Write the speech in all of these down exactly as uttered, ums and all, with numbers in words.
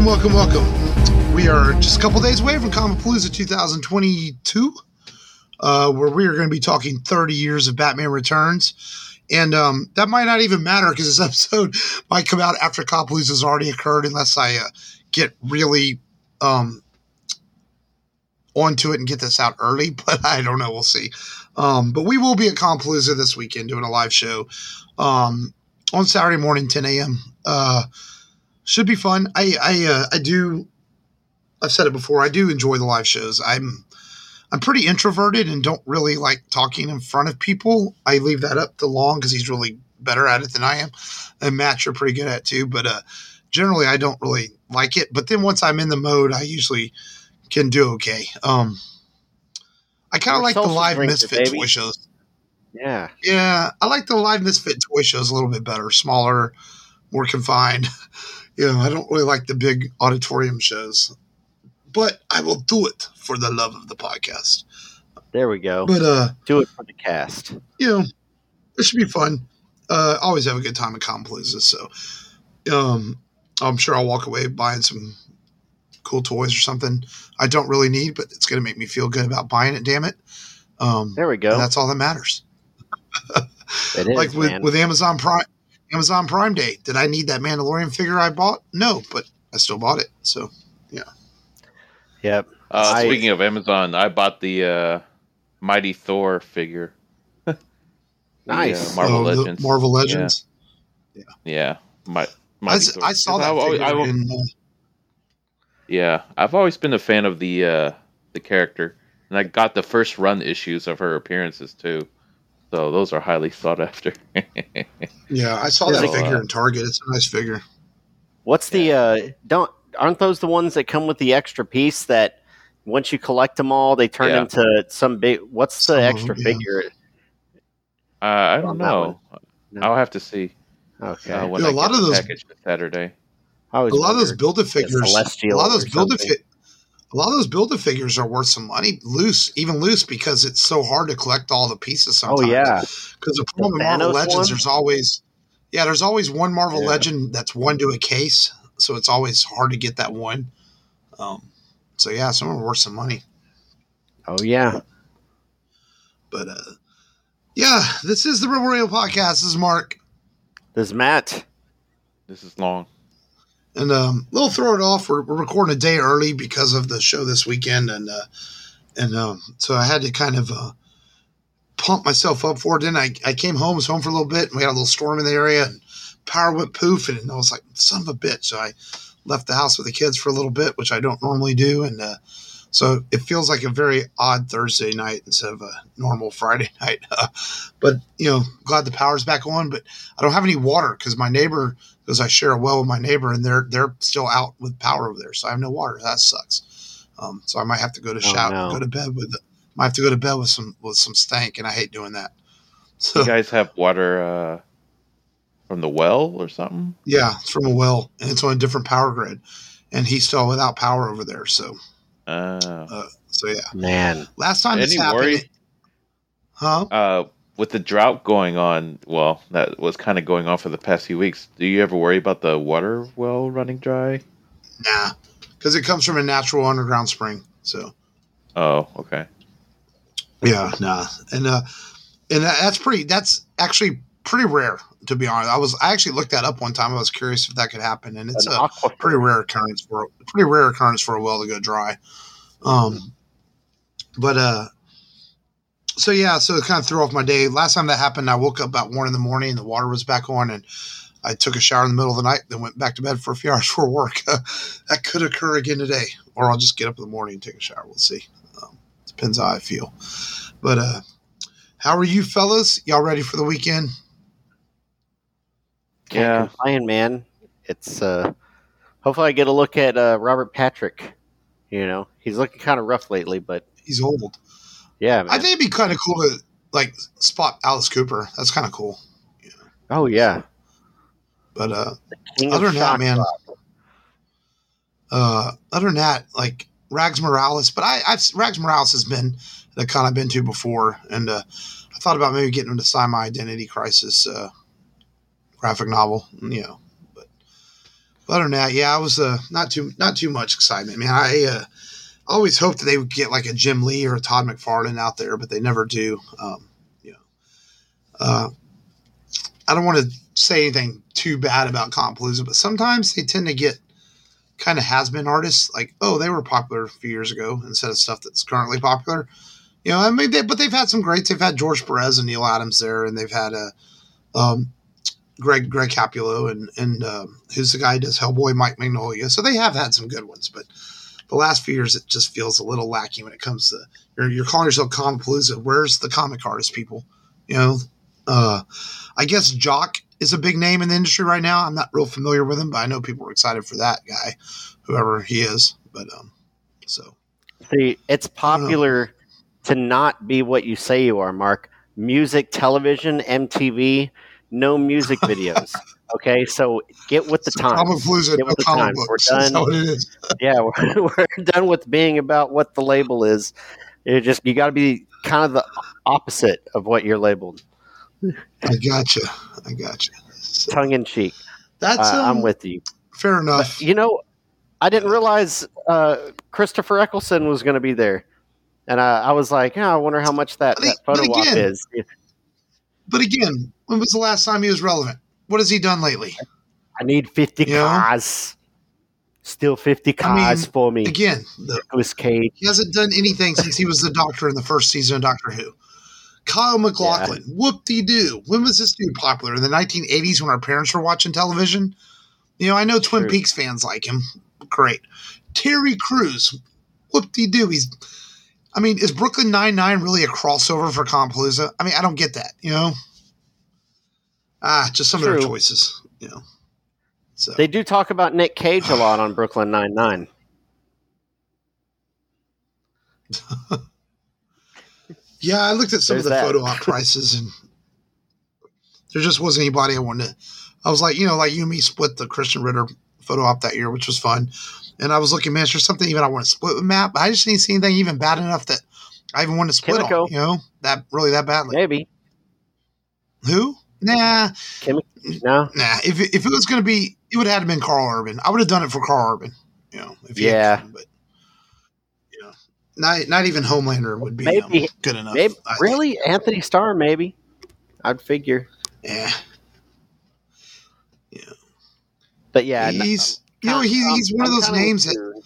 welcome, welcome. We are just a couple days away from Comicpalooza twenty twenty-two, uh, where we are going to be talking thirty years of Batman Returns. And um, that might not even matter because this episode might come out after Comicpalooza has already occurred unless I uh, get really um, onto it and get this out early. But I don't know. We'll see. Um, but we will be at Comicpalooza this weekend doing a live show um, on Saturday morning, ten a.m. Uh, should be fun. I I uh, I do. I've said it before. I do enjoy the live shows. I'm I'm pretty introverted and don't really like talking in front of people. I leave that up to Long because he's really better at it than I am, and Matt, you're pretty good at it too. But uh, generally, I don't really like it. But then once I'm in the mode, I usually can do okay. Um, I kind of like the live Misfit toy shows. Yeah, yeah, I like the live Misfit toy shows a little bit better, smaller, more confined. You know, I don't really like the big auditorium shows, but I will do it for the love of the podcast. There we go. But uh, do it for the cast. You know, it should be fun. Uh, always have a good time at Comicpalooza, so um, I'm sure I'll walk away buying some cool toys or something I don't really need, but it's going to make me feel good about buying it. Damn it! Um, there we go. That's all that matters. It is, like with man. with Amazon Prime. Amazon Prime Day. Did I need that Mandalorian figure I bought? No, but I still bought it. So, yeah. Yep. Uh, I, speaking of Amazon, I bought the uh, Mighty Thor figure. the, nice. Uh, Marvel oh, Legends. Marvel Legends. Yeah. Yeah. My, I, I saw that I, figure I, I, in, uh, yeah. I've always been a fan of the uh, the character. And I got the first run issues of her appearances, too. So those are highly sought after. yeah, I saw that so, figure uh, in Target. It's a nice figure. What's the uh, don't aren't those the ones that come with the extra piece that once you collect them all they turn yeah. into some big? What's the some extra them, figure? Yeah. Uh, I don't know. No. I'll have to see. Okay. Uh, when Dude, I a lot get of the those package for Saturday. A lot of those Build-A-Figures. A lot of those Build-A-Figures. A lot of those Build-A-Figures are worth some money, loose, even loose, because it's so hard to collect all the pieces sometimes. Oh, yeah. Because the problem with Marvel Legends, one? there's always, yeah, there's always one Marvel yeah. Legend that's one to a case, so it's always hard to get that one. Um, so, yeah, some of them are worth some money. Oh, yeah. But, uh, yeah, this is the Rebel Radio Podcast. This is Mark. This is Matt. This is Long. And um, we'll throw it off. We're, we're recording a day early because of the show this weekend, and uh, and um, so I had to kind of uh, pump myself up for it. Then I, I came home, was home for a little bit, and we had a little storm in the area, and power went poof, and I was like, son of a bitch. So I left the house with the kids for a little bit, which I don't normally do, and uh, so it feels like a very odd Thursday night instead of a normal Friday night. Uh, but, you know, glad the power's back on, but I don't have any water because my neighbor – because I share a well with my neighbor, and they're they're still out with power over there, so I have no water. That sucks. Um, so I might have to go to oh, shower, no. go to bed with. Might have to go to bed with some with some stank, and I hate doing that. So, you guys have water uh, from the well or something? Yeah, it's from a well, and it's on a different power grid, and he's still without power over there. So, uh, uh, so yeah, man. Last time this Any happened, worry? huh? Uh, With the drought going on, well, that was kind of going on for the past few weeks. Do you ever worry about the water well running dry? Nah, because it comes from a natural underground spring. So, oh, okay, yeah, nah, and uh, and that's pretty. That's actually pretty rare, to be honest. I was I actually looked that up one time. I was curious if that could happen, and it's An a aquifer. pretty rare occurrence for pretty rare occurrence for a well to go dry. Um, but uh. So, yeah, so it kind of threw off my day. Last time that happened, I woke up about one in the morning and the water was back on, and I took a shower in the middle of the night, then went back to bed for a few hours for work. That could occur again today, or I'll just get up in the morning and take a shower. We'll see. Um, depends how I feel. But uh, how are you fellas? Y'all ready for the weekend? Can't yeah. complain, man. It's uh, hopefully I get a look at uh, Robert Patrick. You know, he's looking kind of rough lately, but he's old. Yeah, man. I think it'd be kind of cool to like spot Alice Cooper. That's kind of cool. Yeah. Oh yeah. But uh, other than that, man. Uh, other than that, like Rags Morales. But I, I've Rags Morales has been that kind of been to before, and uh, I thought about maybe getting into Sign My Identity Crisis uh, graphic novel. You know, but other than that, yeah, I was uh, not too not too much excitement. Man, I uh, always hoped that they would get like a Jim Lee or a Todd McFarlane out there, but they never do. Um, you know, uh, I don't want to say anything too bad about Compalooza, but sometimes they tend to get kind of has-been artists like, oh, they were popular a few years ago instead of stuff that's currently popular. You know, I mean, they, but they've had some greats. They've had George Perez and Neil Adams there, and they've had a um, Greg Greg Capullo and and uh, who's the guy who does Hellboy, Mike Magnolia. So they have had some good ones, but the last few years it just feels a little lacking when it comes to you're, you're calling yourself Compalooza. Where's the comic artist people? You know, uh, I guess Jock is a big name in the industry right now. I'm not real familiar with him, but I know people are excited for that guy, whoever he is. But um, so see, it's popular to not be what you say you are, Mark. Music, television, M T V, no music videos. Okay, so get with the so times. Compalooza, Get with no the comic times. books. We're done. That's how it is. Yeah, we're, we're done with being about what the label is. You just you got to be kind of the opposite of what you're labeled. I gotcha. I gotcha. So, tongue in cheek. That's uh, um, I'm with you. Fair enough. But, you know, I didn't realize uh, Christopher Eccleston was going to be there, and I, I was like, oh, I wonder how much that, but, that photo but again, op is. But again, when was the last time he was relevant? What has he done lately? I need fifty you cars. Know? Still fifty cars I mean, for me. Again, the, Nicolas Cage. He hasn't done anything since he was the Doctor in the first season of Doctor Who. Kyle MacLachlan, yeah. Whoop-de-doo. When was this dude popular? In the nineteen eighties when our parents were watching television? You know, I know Twin True. Peaks fans like him. Great. Terry Crews, whoop-de-doo. He's, I mean, is Brooklyn Nine-Nine really a crossover for Compalooza? I mean, I don't get that, you know? Ah, just some True. of their choices, you know? So. They do talk about Nick Cage a lot on Brooklyn Nine-Nine. Yeah, I looked at some There's of the that. photo op prices, and there just wasn't anybody I wanted to. I was like, you know, like you and me split the Christian Ritter photo op that year, which was fun. And I was looking, man, is there something even I want to split with Matt? But I just didn't see anything even bad enough that I even want to split Kimiko. on, you know, that really that badly. Maybe. Who? Nah. Kim- no. Nah. If it, if it was going to be, it would have had to been Carl Urban. I would have done it for Carl Urban, you know. If he yeah. Had, but. Not, not even Homelander would be maybe, um, good enough. Maybe, really? Think. Anthony Starr, maybe. I'd figure. Yeah. Yeah. But yeah. He's, no, you know, he's, I'm, he's one I'm of those names that.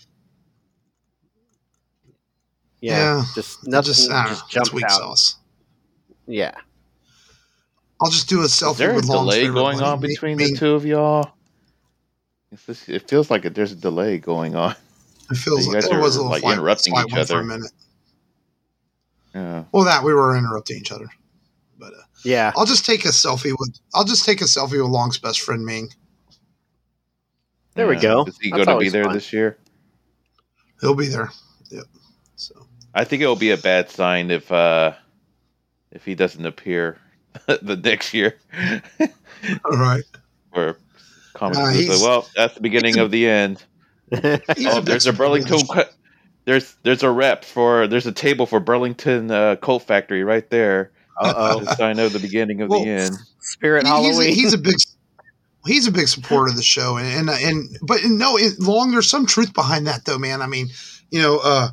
Yeah, yeah. Just nothing just, I don't just know. jumped It's weak out. sauce. Yeah. I'll just do a selfie Is there with a delay going money. on between me, the two of y'all? It's, it feels like it, there's a delay going on. It feels you like guys there are was a little like flight, interrupting flight each for other. a minute. Yeah. Well, that we were interrupting each other, but uh, yeah, I'll just take a selfie with. I'll just take a selfie with Long's best friend Ming. There yeah. we go. Is he going to be there fun. this year? He'll be there. Yep. So I think it will be a bad sign if uh, if he doesn't appear the next year. All right. Or comic uh, well, that's the beginning of the end. Oh, there's a Burlington. There's there's a rep for there's a table for Burlington uh, Coat Factory right there. Uh oh. I know the beginning of well, the end. Spirit he, Halloween. He's a, he's a big he's a big supporter of the show, and and, and but no, it, Long. There's some truth behind that, though, man. I mean, you know, uh,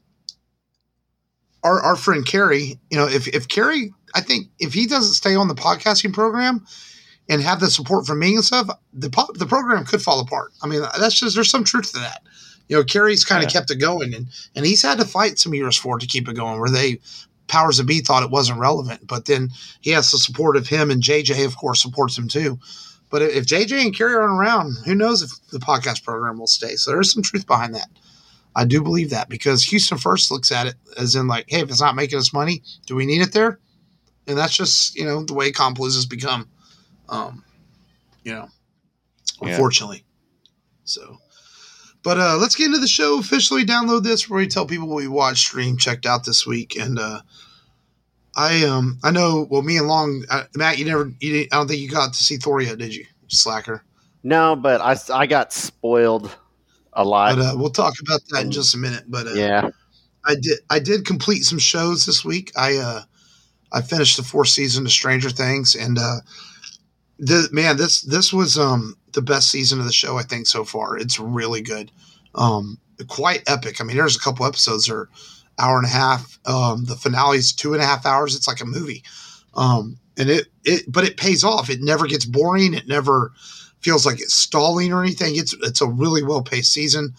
our our friend Kerry. You know, if if Kerry, I think if he doesn't stay on the podcasting program and have the support from me and stuff, the po- the program could fall apart. I mean, that's just there's some truth to that. You know, Kerry's kind of yeah. kept it going, and, and he's had to fight some years for it to keep it going, where they, powers of B, thought it wasn't relevant. But then he has the support of him, and J J, of course, supports him too. But if J J and Kerry aren't around, who knows if the podcast program will stay. So there's some truth behind that. I do believe that, because Houston First looks at it as in like, hey, if it's not making us money, do we need it there? And that's just, you know, the way Compalooza has become, um, you know, unfortunately. Yeah. So. But uh, let's get into the show officially. Download this where we tell people what we watched, streamed, checked out this week. And uh, I um I know, well, me and Long, uh, Matt, you never, you didn't, I don't think you got to see Thor yet, did you? Slacker. No, but I, I got spoiled a lot. But uh, we'll talk about that in just a minute. But uh, yeah, I did I did complete some shows this week. I uh I finished the fourth season of Stranger Things, and uh, The, man, this this was um the best season of the show, I think, so far. It's really good. Um, quite epic. I mean, there's a couple episodes that are hour and a half. Um, the finale's two and a half hours. It's like a movie. Um, and it, it but it pays off. It never gets boring. It never feels like it's stalling or anything. It's it's a really well paced season.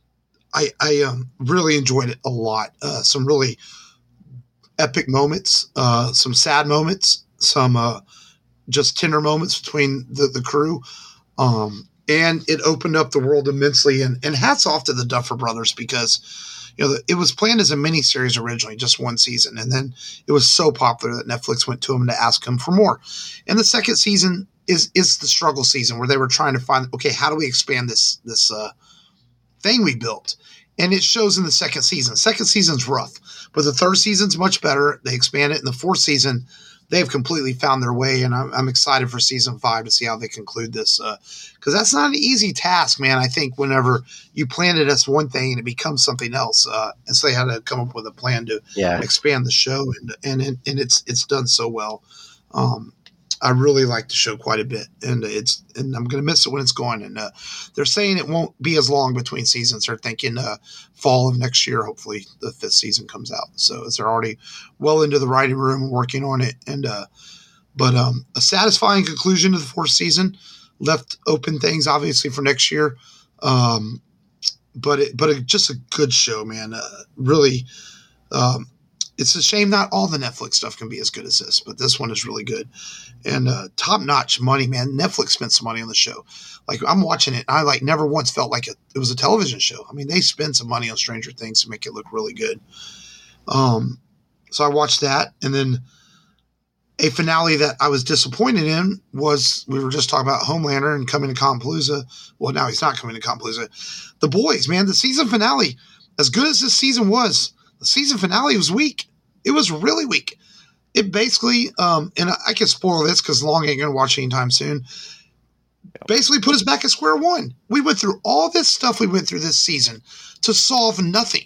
I I um, really enjoyed it a lot. Uh, some really epic moments, uh, some sad moments, some uh, just tender moments between the, the crew. Um, and it opened up the world immensely. And, and hats off to the Duffer Brothers because, you know, it was planned as a mini series originally, just one season. And then it was so popular that Netflix went to them to ask them for more. And the second season is, is the struggle season where they were trying to find, okay, how do we expand this, this, uh, thing we built? And it shows in the second season. Second season's rough, but the third season's much better. They expand it. In the fourth season, they've completely found their way, and I'm, I'm excited for season five to see how they conclude this. Because uh, that's not an easy task, man. I think whenever you plan it as one thing and it becomes something else, uh, and so they had to come up with a plan to yeah. expand the show, and and and it's it's done so well. Um, I really like the show quite a bit, and it's and I'm going to miss it when it's gone. And uh, they're saying it won't be as long between seasons. They're thinking uh, fall of next year, hopefully the fifth season comes out. So they're already well into the writing room working on it. And uh, but um, a satisfying conclusion to the fourth season, left open things obviously for next year. Um, but it, but it, just a good show, man. Uh, really. Um, It's a shame not all the Netflix stuff can be as good as this, but this one is really good. And uh, top-notch money, man. Netflix spent some money on the show. Like, I'm watching it, and I, like, never once felt like it, it was a television show. I mean, they spend some money on Stranger Things to make it look really good. Um, so I watched that, and then a finale that I was disappointed in was, we were just talking about Homelander and coming to Compalooza. Well, now he's not coming to Compalooza. The Boys, man, the season finale, as good as this season was, the season finale was weak. It was really weak. It basically, um, and I can spoil this because Long ain't going to watch anytime soon, basically put us back at square one. We went through all this stuff we went through this season to solve nothing.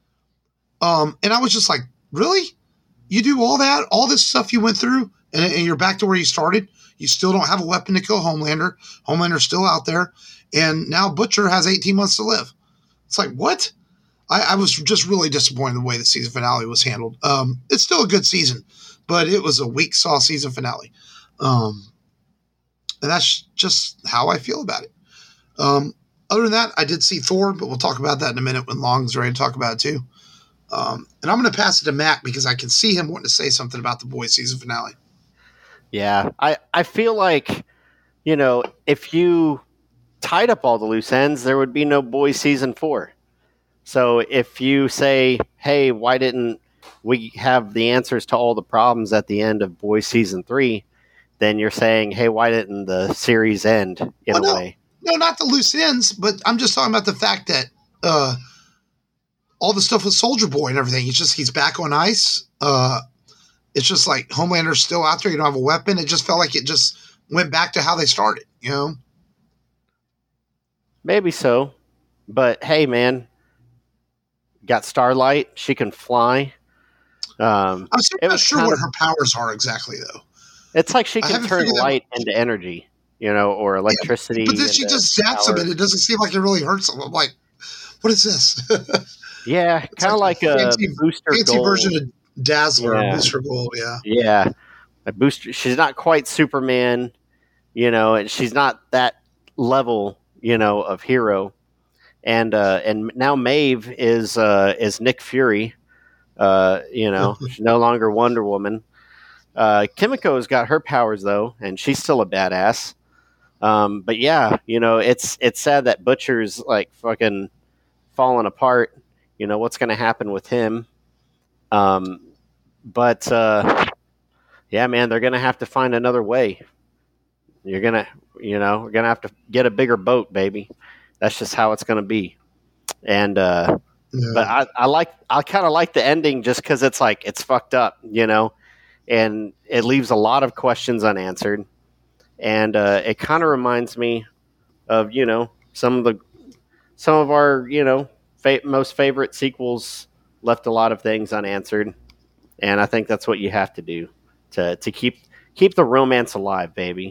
Um, and I was just like, really? You do all that, all this stuff you went through, and, and you're back to where you started? You still don't have a weapon to kill Homelander. Homelander's still out there. And now Butcher has eighteen months to live. It's like, what? I, I was just really disappointed in the way the season finale was handled. Um, it's still a good season, but it was a weak saw season finale. Um, and that's just how I feel about it. Um, other than that, I did see Thor, but we'll talk about that in a minute when Long's ready to talk about it too. Um, and I'm going to pass it to Matt because I can see him wanting to say something about the Boys season finale. Yeah, I, I feel like, you know, if you tied up all the loose ends, there would be no Boys season four. So if you say, hey, why didn't we have the answers to all the problems at the end of Boys season three, then you're saying, hey, why didn't the series end in well, a no, way? No, not the loose ends, but I'm just talking about the fact that uh, all the stuff with Soldier Boy and everything, he's just, he's back on ice. Uh, it's just like Homelander's still out there. You don't have a weapon. It just felt like it just went back to how they started, you know? Maybe so. But hey, man, got Starlight. She can fly. Um, I'm still not sure what of, her powers are exactly, though. It's like she can turn light out. into energy, you know, or electricity. Yeah, but then she just zaps them, and it doesn't seem like it really hurts them. I'm like, what is this? Yeah, kind of like, like a fancy, booster fancy gold. version of Dazzler, yeah. Booster Gold, yeah. Yeah, a booster. She's not quite Superman, you know, and she's not that level, you know, of hero. And uh, and now Maeve is uh, is Nick Fury. Uh, you know, she's no longer Wonder Woman. Uh, Kimiko's got her powers though, and she's still a badass. Um, but yeah, you know, it's it's sad that Butcher's like fucking falling apart. You know, what's going to happen with him? Um, but uh, yeah, man, they're going to have to find another way. You're gonna, you know, we're gonna have to get a bigger boat, baby. That's just how it's going to be. And, uh, yeah. but I, I like, I kind of like the ending just cause it's like, it's fucked up, you know, and it leaves a lot of questions unanswered. And, uh, it kind of reminds me of, you know, some of the, some of our, you know, fa- most favorite sequels left a lot of things unanswered. And I think that's what you have to do to, to keep, keep the romance alive, baby.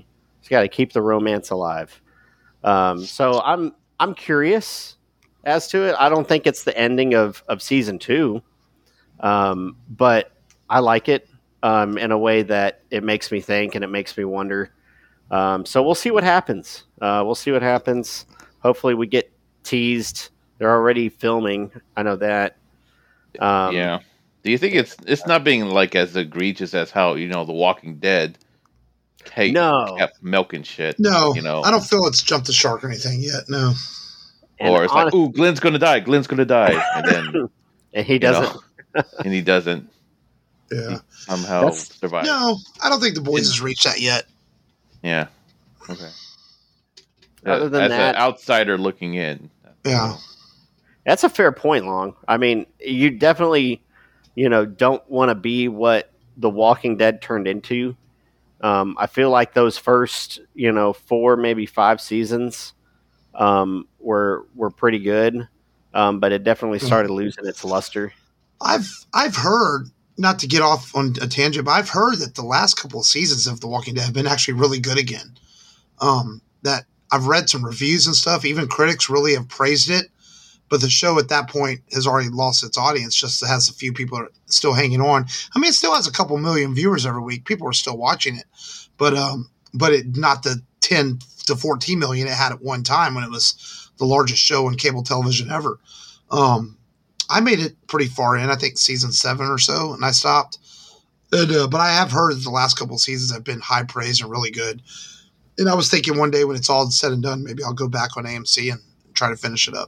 He's got to keep the romance alive. Um, so I'm I'm curious as to it. I don't think it's the ending of of season two, um, but I like it um, in a way that it makes me think and it makes me wonder. Um, so we'll see what happens. Uh, we'll see what happens. Hopefully, we get teased. They're already filming. I know that. Um, yeah. Do you think it's it's not being like as egregious as how you know The Walking Dead kept, No. kept milking shit? No, you know, I don't feel it's jumped the shark or anything yet. No. And or it's honest- like, ooh, Glenn's gonna die. Glenn's gonna die, and then and he you doesn't. know, and he doesn't. Yeah. He somehow That's- survive. No, I don't think the boys has reached that yet. Yeah. Okay. Other than as that- an outsider looking in. Yeah. That's a fair point, Long. I mean, you definitely, you know, don't want to be what The Walking Dead turned into. Um, I feel like those first, you know, four, maybe five seasons um, were were pretty good, um, but it definitely started losing its luster. I've I've heard, not to get off on a tangent, but I've heard that the last couple of seasons of The Walking Dead have been actually really good again. Um, that I've read some reviews and stuff. Even critics really have praised it. But the show at that point has already lost its audience. Just has a few people still hanging on. I mean, it still has a couple million viewers every week. People are still watching it, but um, but it not the ten to fourteen million it had at one time when it was the largest show on cable television ever. Um, I made it pretty far in. I think season seven or so, and I stopped. And, uh, but I have heard that the last couple of seasons have been high praise and really good. And I was thinking one day when it's all said and done, maybe I'll go back on A M C and try to finish it up.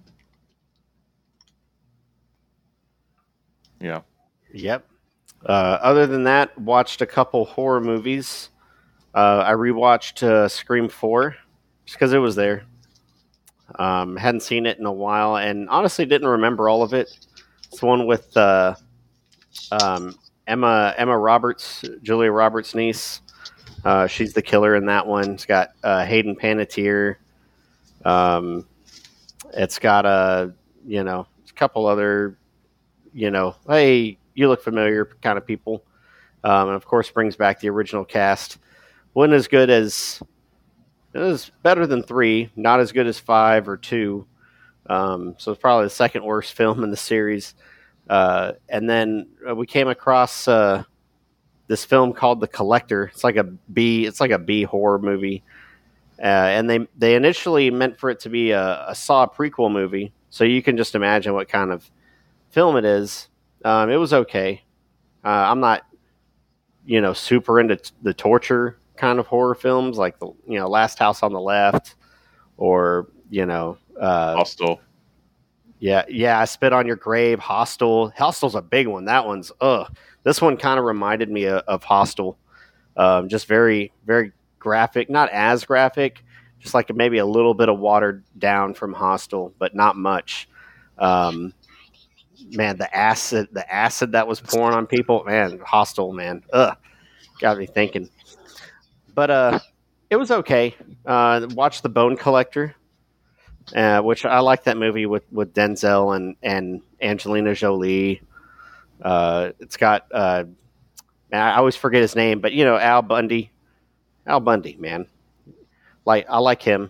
Yeah. Yep. Uh, other than that, watched a couple horror movies. Uh, I rewatched uh, Scream four just because it was there. Um, hadn't seen it in a while, and honestly didn't remember all of it. It's the one with uh, um, Emma Emma Roberts, Julia Roberts' niece. Uh, she's the killer in that one. It's got uh, Hayden Panettiere. Um, it's got a you know a couple other you know hey you look familiar kind of people, um, and of course brings back the original cast. Wasn't as good as it was better than three, not as good as five or two. Um, so it's probably the second worst film in the series. Uh, and then uh, we came across uh, this film called The Collector. It's like a B. It's like a B horror movie. Uh, and they they initially meant for it to be a, a Saw prequel movie, so you can just imagine what kind of film it is. Um, it was okay. Uh, I'm not, you know, super into t- the torture kind of horror films, like the you know Last House on the Left, or you know, uh, Hostel. Yeah, yeah. I Spit on Your Grave, Hostel. Hostel's a big one. That one's ugh. This one kind of reminded me of, of Hostel. Um, just very, very graphic. Not as graphic, just like maybe a little bit of watered down from Hostel, but not much. Um, man, the acid, the acid that was pouring on people, man, Hostel, man, ugh, got me thinking. But uh, it was okay. Uh, watched The Bone Collector. Uh, which I like that movie with, with Denzel and, and Angelina Jolie. Uh, it's got, uh, I always forget his name, but you know, Al Bundy. Al Bundy, man. Like, I like him.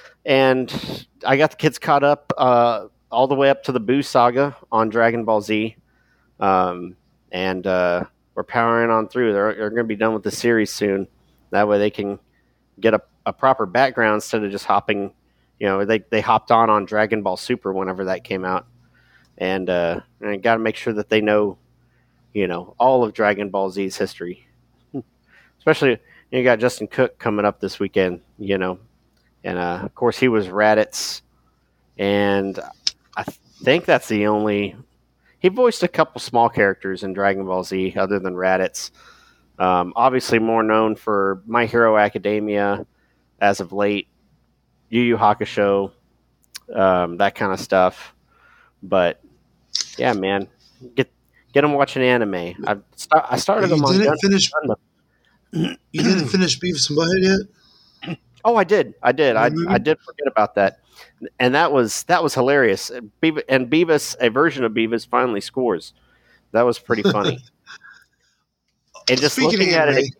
And I got the kids caught up uh, all the way up to the Boo Saga on Dragon Ball Z. Um, and uh, we're powering on through. They're, they're going to be done with the series soon. That way they can get a, a proper background instead of just hopping. You know, they, they hopped on on Dragon Ball Super whenever that came out. And, uh, and I got to make sure that they know, you know, all of Dragon Ball Z's history. Especially, you got Justin Cook coming up this weekend, you know. And, uh, of course, he was Raditz. And I think that's the only... He voiced a couple small characters in Dragon Ball Z other than Raditz. Um, obviously more known for My Hero Academia as of late. Yu Yu Hakusho, um, that kind of stuff. But yeah, man, get get them watching anime. I start, I started you them on. Didn't Gun- finish. Gundam. You didn't finish Beavis and Butthead yet? Oh, I did, I did, I, Mm-hmm. I did forget about that, and that was that was hilarious. Beavis, and Beavis, a version of Beavis, finally scores. That was pretty funny. And just Speaking looking of at anime, it again,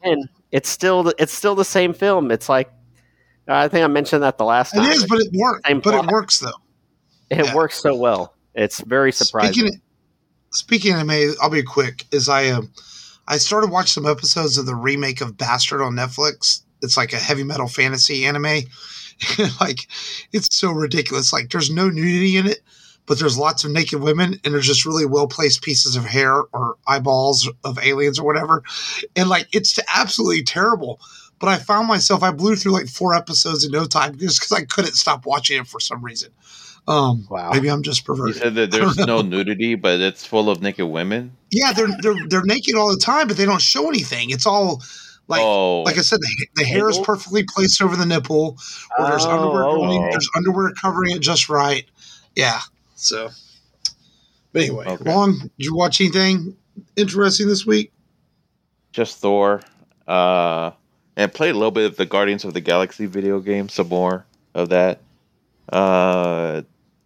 it's still it's still the same film. It's like I think I mentioned that the last time. It is, but it works. Same But plot. it works though. It Yeah. works so well. It's very surprising. Speaking speaking of anime, I'll be quick. Is I um I started watching some episodes of the remake of Bastard on Netflix. It's like a heavy metal fantasy anime. Like it's so ridiculous. Like there's no nudity in it, but there's lots of naked women, and there's just really well placed pieces of hair or eyeballs of aliens or whatever. And like it's absolutely terrible. But I found myself I blew through like four episodes in no time just because I couldn't stop watching it for some reason. Um, Wow. Maybe I'm just You perverted. said that there's no nudity, but it's full of naked women. Yeah, they're they're they're naked all the time, but they don't show anything. It's all like oh, like I said, the, the hair is Angled? perfectly placed over the nipple, or there's Oh, underwear going, okay. there's underwear covering it just right. Yeah. So, but anyway, Okay. Long, did you watch anything interesting this week? just Thor. Uh, and played a little bit of the Guardians of the Galaxy video game, some more of that. Uh,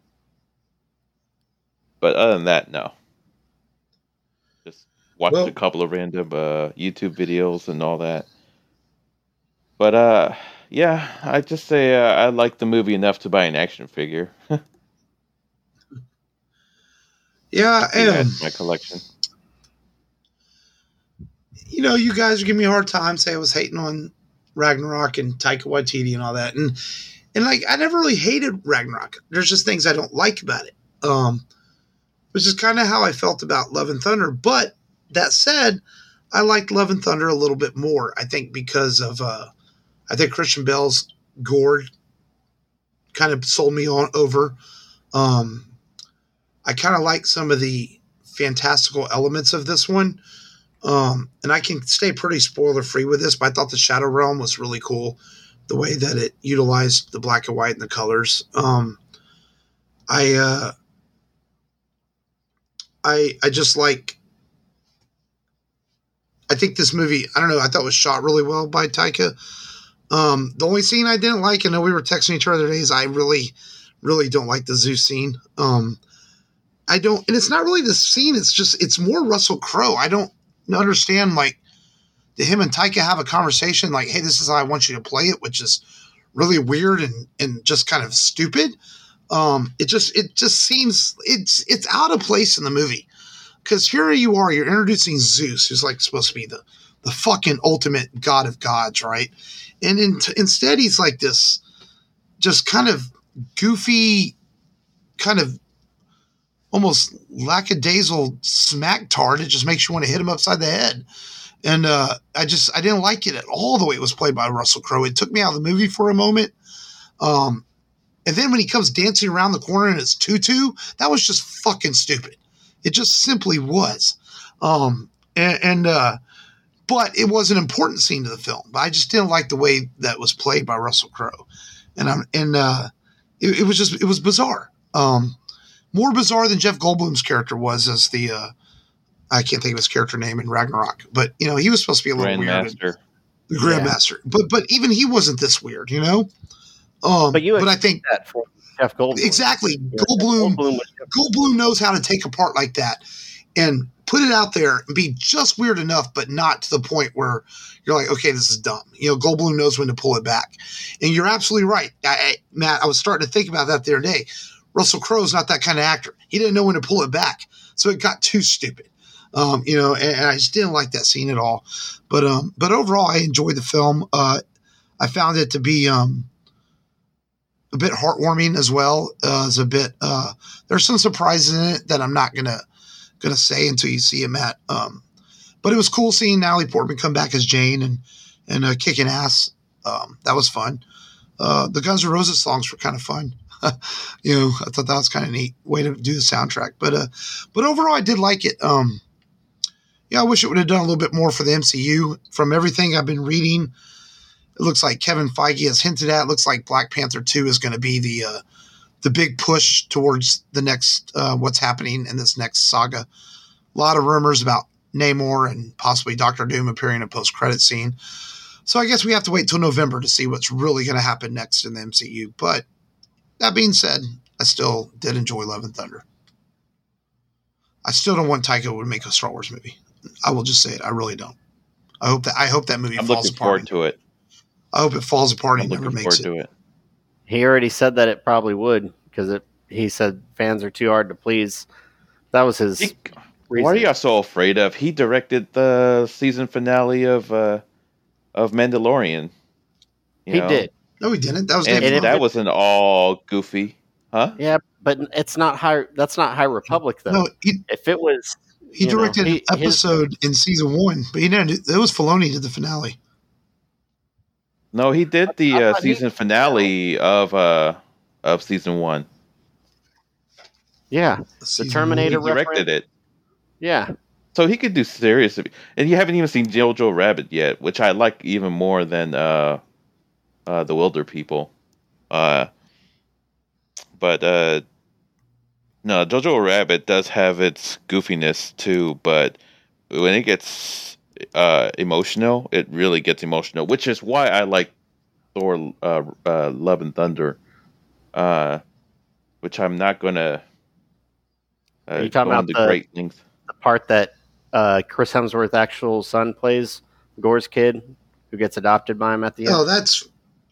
but other than that, no. Just watched Well- a couple of random uh, YouTube videos and all that. But uh, yeah, I just say uh, I like the movie enough to buy an action figure. Yeah, Add and to my collection. you know, you guys are giving me a hard time. Say I was hating on Ragnarok and Taika Waititi and all that, and and like I never really hated Ragnarok. There's just things I don't like about it. Um, which is kind of how I felt about Love and Thunder. But that said, I liked Love and Thunder a little bit more. I think because of uh, I think Christian Bale's Gord kind of sold me on over. Um, I kind of like some of the fantastical elements of this one. Um, and I can stay pretty spoiler free with this, but I thought the Shadow Realm was really cool. The way that it utilized the black and white and the colors. Um, I, uh, I, I just like, I think this movie, I don't know, I thought it was shot really well by Taika. Um, the only scene I didn't like, I know we were texting each other today, is I really, really don't like the zoo scene. Um, I don't, and it's not really the scene. It's just, it's more Russell Crowe. I don't understand, like, did him and Taika have a conversation like, hey, this is how I want you to play it, which is really weird and, and just kind of stupid. Um, it just, it just seems it's, it's out of place in the movie. Cause here you are, you're introducing Zeus, who's like supposed to be the, the fucking ultimate god of gods. Right. And in, instead he's like this just kind of goofy, kind of almost lackadaisical smack tard. It just makes you want to hit him upside the head. And uh, I just, I didn't like it at all the way it was played by Russell Crowe. It took me out of the movie for a moment. Um, and then when he comes dancing around the corner in his tutu, that was just fucking stupid. It just simply was. Um, and, and uh, but it was an important scene to the film. But I just didn't like the way that was played by Russell Crowe. And I'm, and uh, it, it was just, it was bizarre. Um, more bizarre than Jeff Goldblum's character was as the, uh, I can't think of his character name in Ragnarok, but you know, he was supposed to be a little weird. Grandmaster. The Grandmaster. But, but even he wasn't this weird, you know? Um, But you but I think that for Jeff Goldblum. exactly Yeah, Goldblum, Goldblum was Jeff- Goldblum knows how to take a part like that and put it out there and be just weird enough, but not to the point where you're like, okay, this is dumb. You know, Goldblum knows when to pull it back. And you're absolutely right. I, I, Matt, I was starting to think about that the other day. Russell Crowe's not that kind of actor. He didn't know when to pull it back. So it got too stupid. Um, you know, and, and I just didn't like that scene at all. But um, but overall, I enjoyed the film. Uh, I found it to be um, a bit heartwarming as well. Uh, it's a bit. Uh, there's some surprises in it that I'm not gonna gonna say until you see him at. Um, but it was cool seeing Natalie Portman come back as Jane and and uh, kicking ass. Um, that was fun. Uh, the Guns N' Roses songs were kind of fun. You know, I thought that was kind of neat way to do the soundtrack. But uh, but overall, I did like it. Um, yeah, I wish it would have done a little bit more for the M C U. From everything I've been reading, it looks like Kevin Feige has hinted at. It looks like Black Panther two is going to be the uh, the big push towards the next uh, what's happening in this next saga. A lot of rumors about Namor and possibly Doctor Doom appearing in a post credit scene. So I guess we have to wait till November to see what's really going to happen next in the M C U. But that being said, I still did enjoy Love and Thunder. I still don't want Taika to make a Star Wars movie. I will just say it. I really don't. I hope that I hope that movie I'm falls looking apart. forward to it. I hope it falls apart I'm and never looking makes forward it. to it. He already said that it probably would because it. He said fans are too hard to please. That was his. He, what reason. are y'all so afraid of? He directed the season finale of uh, of Mandalorian. You He know? did. No, he didn't. That was And Dave it- that Filoni. wasn't all goofy, huh? Yeah, but it's not high. That's not High Republic though. No, he, If it was, he you know, directed he- an his- episode in season one, but he didn't. do- It was Filoni did the finale. No, he did the I uh, thought he- season finale of uh of season one. yeah, Season He Terminator one. directed it. yeah. So he could do serious, and you haven't even seen Jojo Rabbit yet, which I like even more than uh, uh, the Wilder People. Uh, but uh, no, Jojo Rabbit does have its goofiness too, but when it gets uh, emotional, it really gets emotional, which is why I like Thor: uh, uh, Love and Thunder, uh, which I'm not gonna uh, Are you talking go about into the- great lengths. The part that uh, Chris Hemsworth's actual son plays, Gore's kid, who gets adopted by him at the end. Oh, that's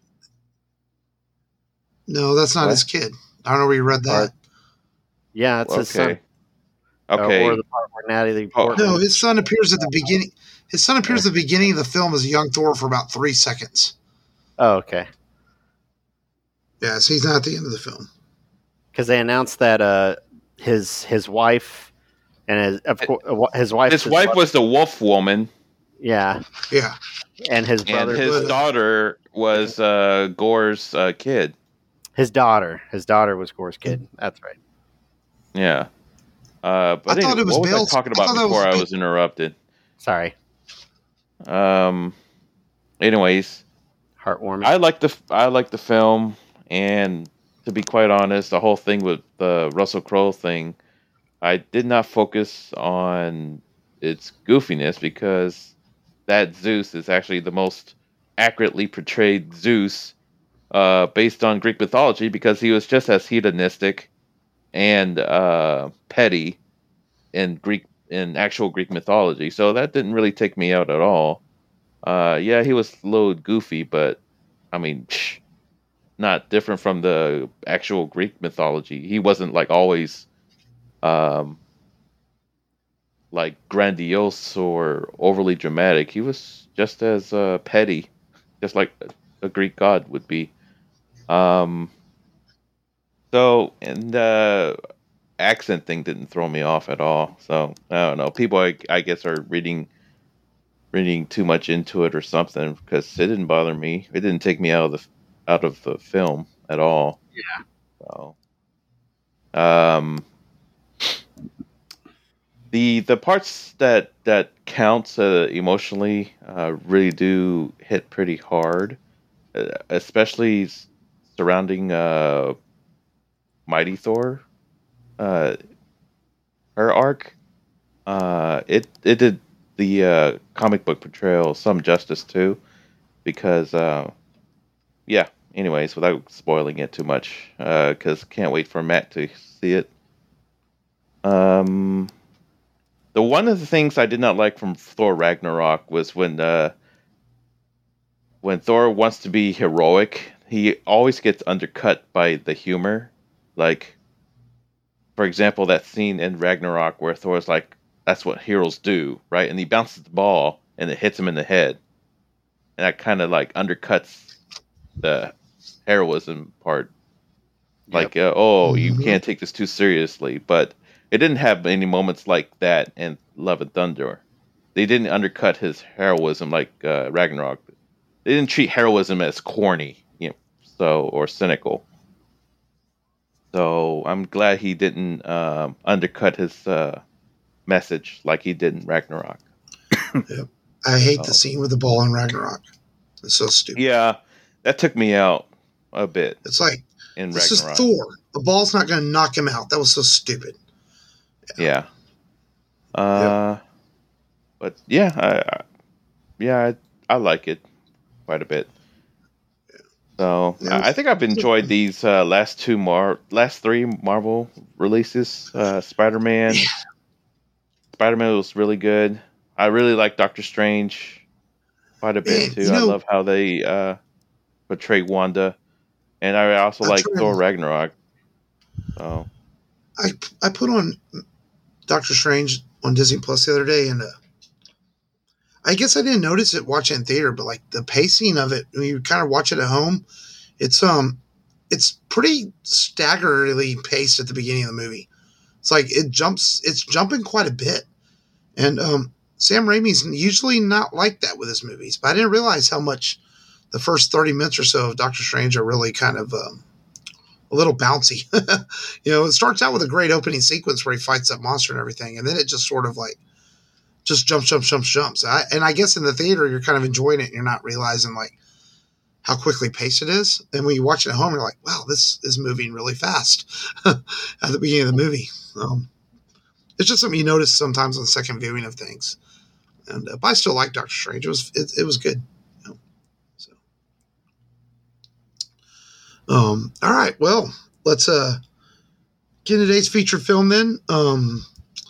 no, that's not What? his kid. I don't know where you read that. yeah, it's his son. Okay. Okay. Uh, or the part where Natalie Oh. Portman. No, his son appears at the beginning. His son appears at the beginning of the film as a young Thor for about three seconds. Oh, okay. Yes, he's not at the end of the film. Because they announced that uh, his his wife and his of course his wife. His wife was the wolf woman, yeah, Yeah, and his and brother, his was- daughter was uh, Gore's uh, kid. his daughter, his daughter was Gore's kid. That's right. Yeah. Uh, but I thought anyway, it was what was Bale's- I talking I about thought that before was I Bale- was interrupted? Sorry, Um. Anyways, heartwarming. I like the I like the film, and to be quite honest, the whole thing with the Russell Crowe thing, I did not focus on its goofiness because that Zeus is actually the most accurately portrayed Zeus, uh, based on Greek mythology, because he was just as hedonistic and uh, petty in Greek in actual Greek mythology. So that didn't really take me out at all. Uh, yeah, he was a little goofy, but I mean, psh, not different from the actual Greek mythology. He wasn't like always, um, like grandiose or overly dramatic. He was just as uh, petty, just like a Greek god would be. Um, so, and the accent thing didn't throw me off at all. So I don't know. People, I, I guess, are reading reading too much into it or something, because it didn't bother me. It didn't take me out of the out of the film at all. Yeah. So, um, the the parts that that counts uh, emotionally uh, really do hit pretty hard, uh, especially s- surrounding uh, Mighty Thor, uh, her arc. Uh, it it did the uh, comic book portrayal some justice too, because uh, yeah. Anyways, without spoiling it too much, because can't wait for Matt to see it. Um, the one of the things I did not like from Thor Ragnarok was when uh, when Thor wants to be heroic, he always gets undercut by the humor. Like, for example, that scene in Ragnarok where Thor's like, "That's what heroes do," right? And he bounces the ball and it hits him in the head, and that kind of like undercuts the heroism part. Like, uh, oh, you Mhm. can't take this too seriously. But it didn't have any moments like that in Love and Thunder. They didn't undercut his heroism like uh, Ragnarok. They didn't treat heroism as corny, you know, so or cynical. So I'm glad he didn't um, undercut his uh, message like he did in Ragnarok. I hate the Oh. scene with the ball in Ragnarok. It's so stupid. Yeah, that took me out a bit It's like in this Ragnarok. is Thor. The ball's not going to knock him out. That was so stupid. Yeah. Uh, but yeah, I, I yeah, I, I like it quite a bit. So Yeah, I, I think I've enjoyed these uh, last two Mar last three Marvel releases. Uh, Spider Man. Yeah. Spider Man was really good. I really like Doctor Strange. quite a bit And too. you I know, love how they uh, portray Wanda, and I also I'm like Thor trying. Ragnarok. So I I put on Doctor Strange on Disney Plus the other day, and uh, I guess I didn't notice it watching in theater, but like the pacing of it when you kind of watch it at home, it's um, it's pretty staggeringly paced at the beginning of the movie. It's like it jumps, it's jumping quite a bit, and um, Sam Raimi's usually not like that with his movies, but I didn't realize how much the first thirty minutes or so of Doctor Strange are really kind of um, a little bouncy. You know, it starts out with a great opening sequence where he fights that monster and everything, and then it just sort of like just jumps, jumps, jumps, jumps. I, and I guess in the theater you're kind of enjoying it, and you're not realizing like how quickly paced it is. And when you watch it at home, you're like, wow, this is moving really fast at the beginning of the movie. Um, it's just something you notice sometimes on the second viewing of things. And uh, but I still like Doctor Strange. It was it, it was good. You know, so. Um, all right, well, let's uh, get into today's feature film then. Um,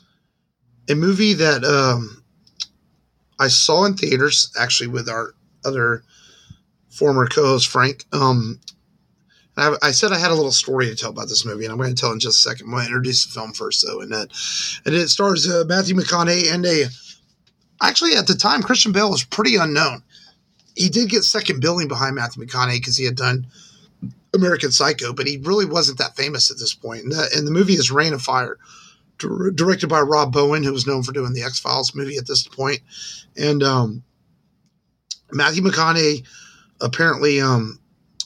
a movie that um, I saw in theaters, actually with our other former co-host Frank. Um, I, I said I had a little story to tell about this movie, and I'm going to tell in just a second. I'm going to introduce the film first, though, and that and it stars uh, Matthew McConaughey and a actually at the time Christian Bale was pretty unknown. He did get second billing behind Matthew McConaughey because he had done American Psycho, but he really wasn't that famous at this point. And the, and the movie is Reign of Fire, dir- directed by Rob Bowen, who was known for doing the X-Files movie at this point. And um, Matthew McConaughey apparently, um,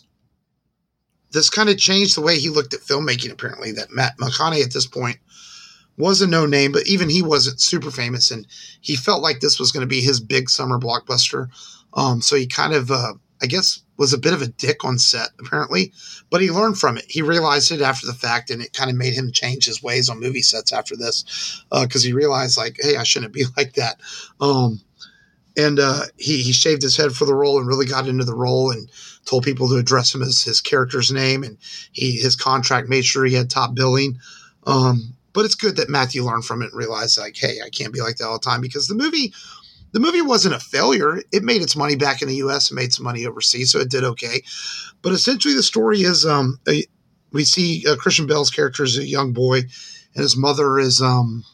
this kind of changed the way he looked at filmmaking, apparently, that Matt McConaughey at this point was a no name, but even he wasn't super famous. And he felt like this was going to be his big summer blockbuster. Um, so he kind of, uh, I guess, was a bit of a dick on set, apparently, but he learned from it. He realized it after the fact, and it kind of made him change his ways on movie sets after this, because uh, he realized, like, hey, I shouldn't be like that. Um, and uh, he, he shaved his head for the role and really got into the role and told people to address him as his character's name, and he his contract made sure he had top billing. Um, but it's good that Matthew learned from it and realized, like, hey, I can't be like that all the time, because the movie – The movie wasn't a failure. It made its money back in the U S and made some money overseas, so it did okay. But essentially the story is um, a, we see uh, Christian Bale's character is a young boy, and his mother is um,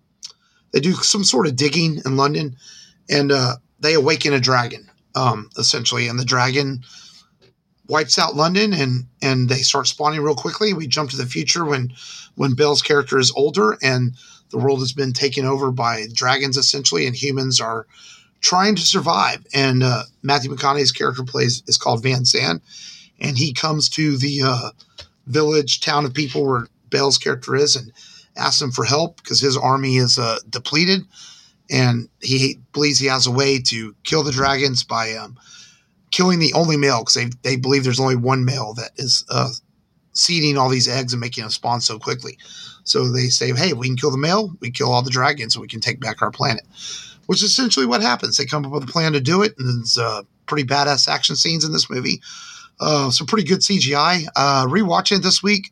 – they do some sort of digging in London, and uh, they awaken a dragon, um, essentially. And the dragon wipes out London, and, and they start spawning real quickly. We jump to the future when, when Bale's character is older, and – the world has been taken over by dragons, essentially, and humans are trying to survive. And uh, Matthew McConaughey's character plays is called Van Zandt, and he comes to the uh, village, town of people where Bale's character is, and asks them for help because his army is uh, depleted, and he believes he has a way to kill the dragons by um, killing the only male, because they they believe there's only one male that is uh, seeding all these eggs and making them spawn so quickly. So they say, hey, if we can kill the male, we kill all the dragons so we can take back our planet, which is essentially what happens. They come up with a plan to do it, and there's uh, pretty badass action scenes in this movie. Uh, some pretty good C G I. Uh, rewatching it this week,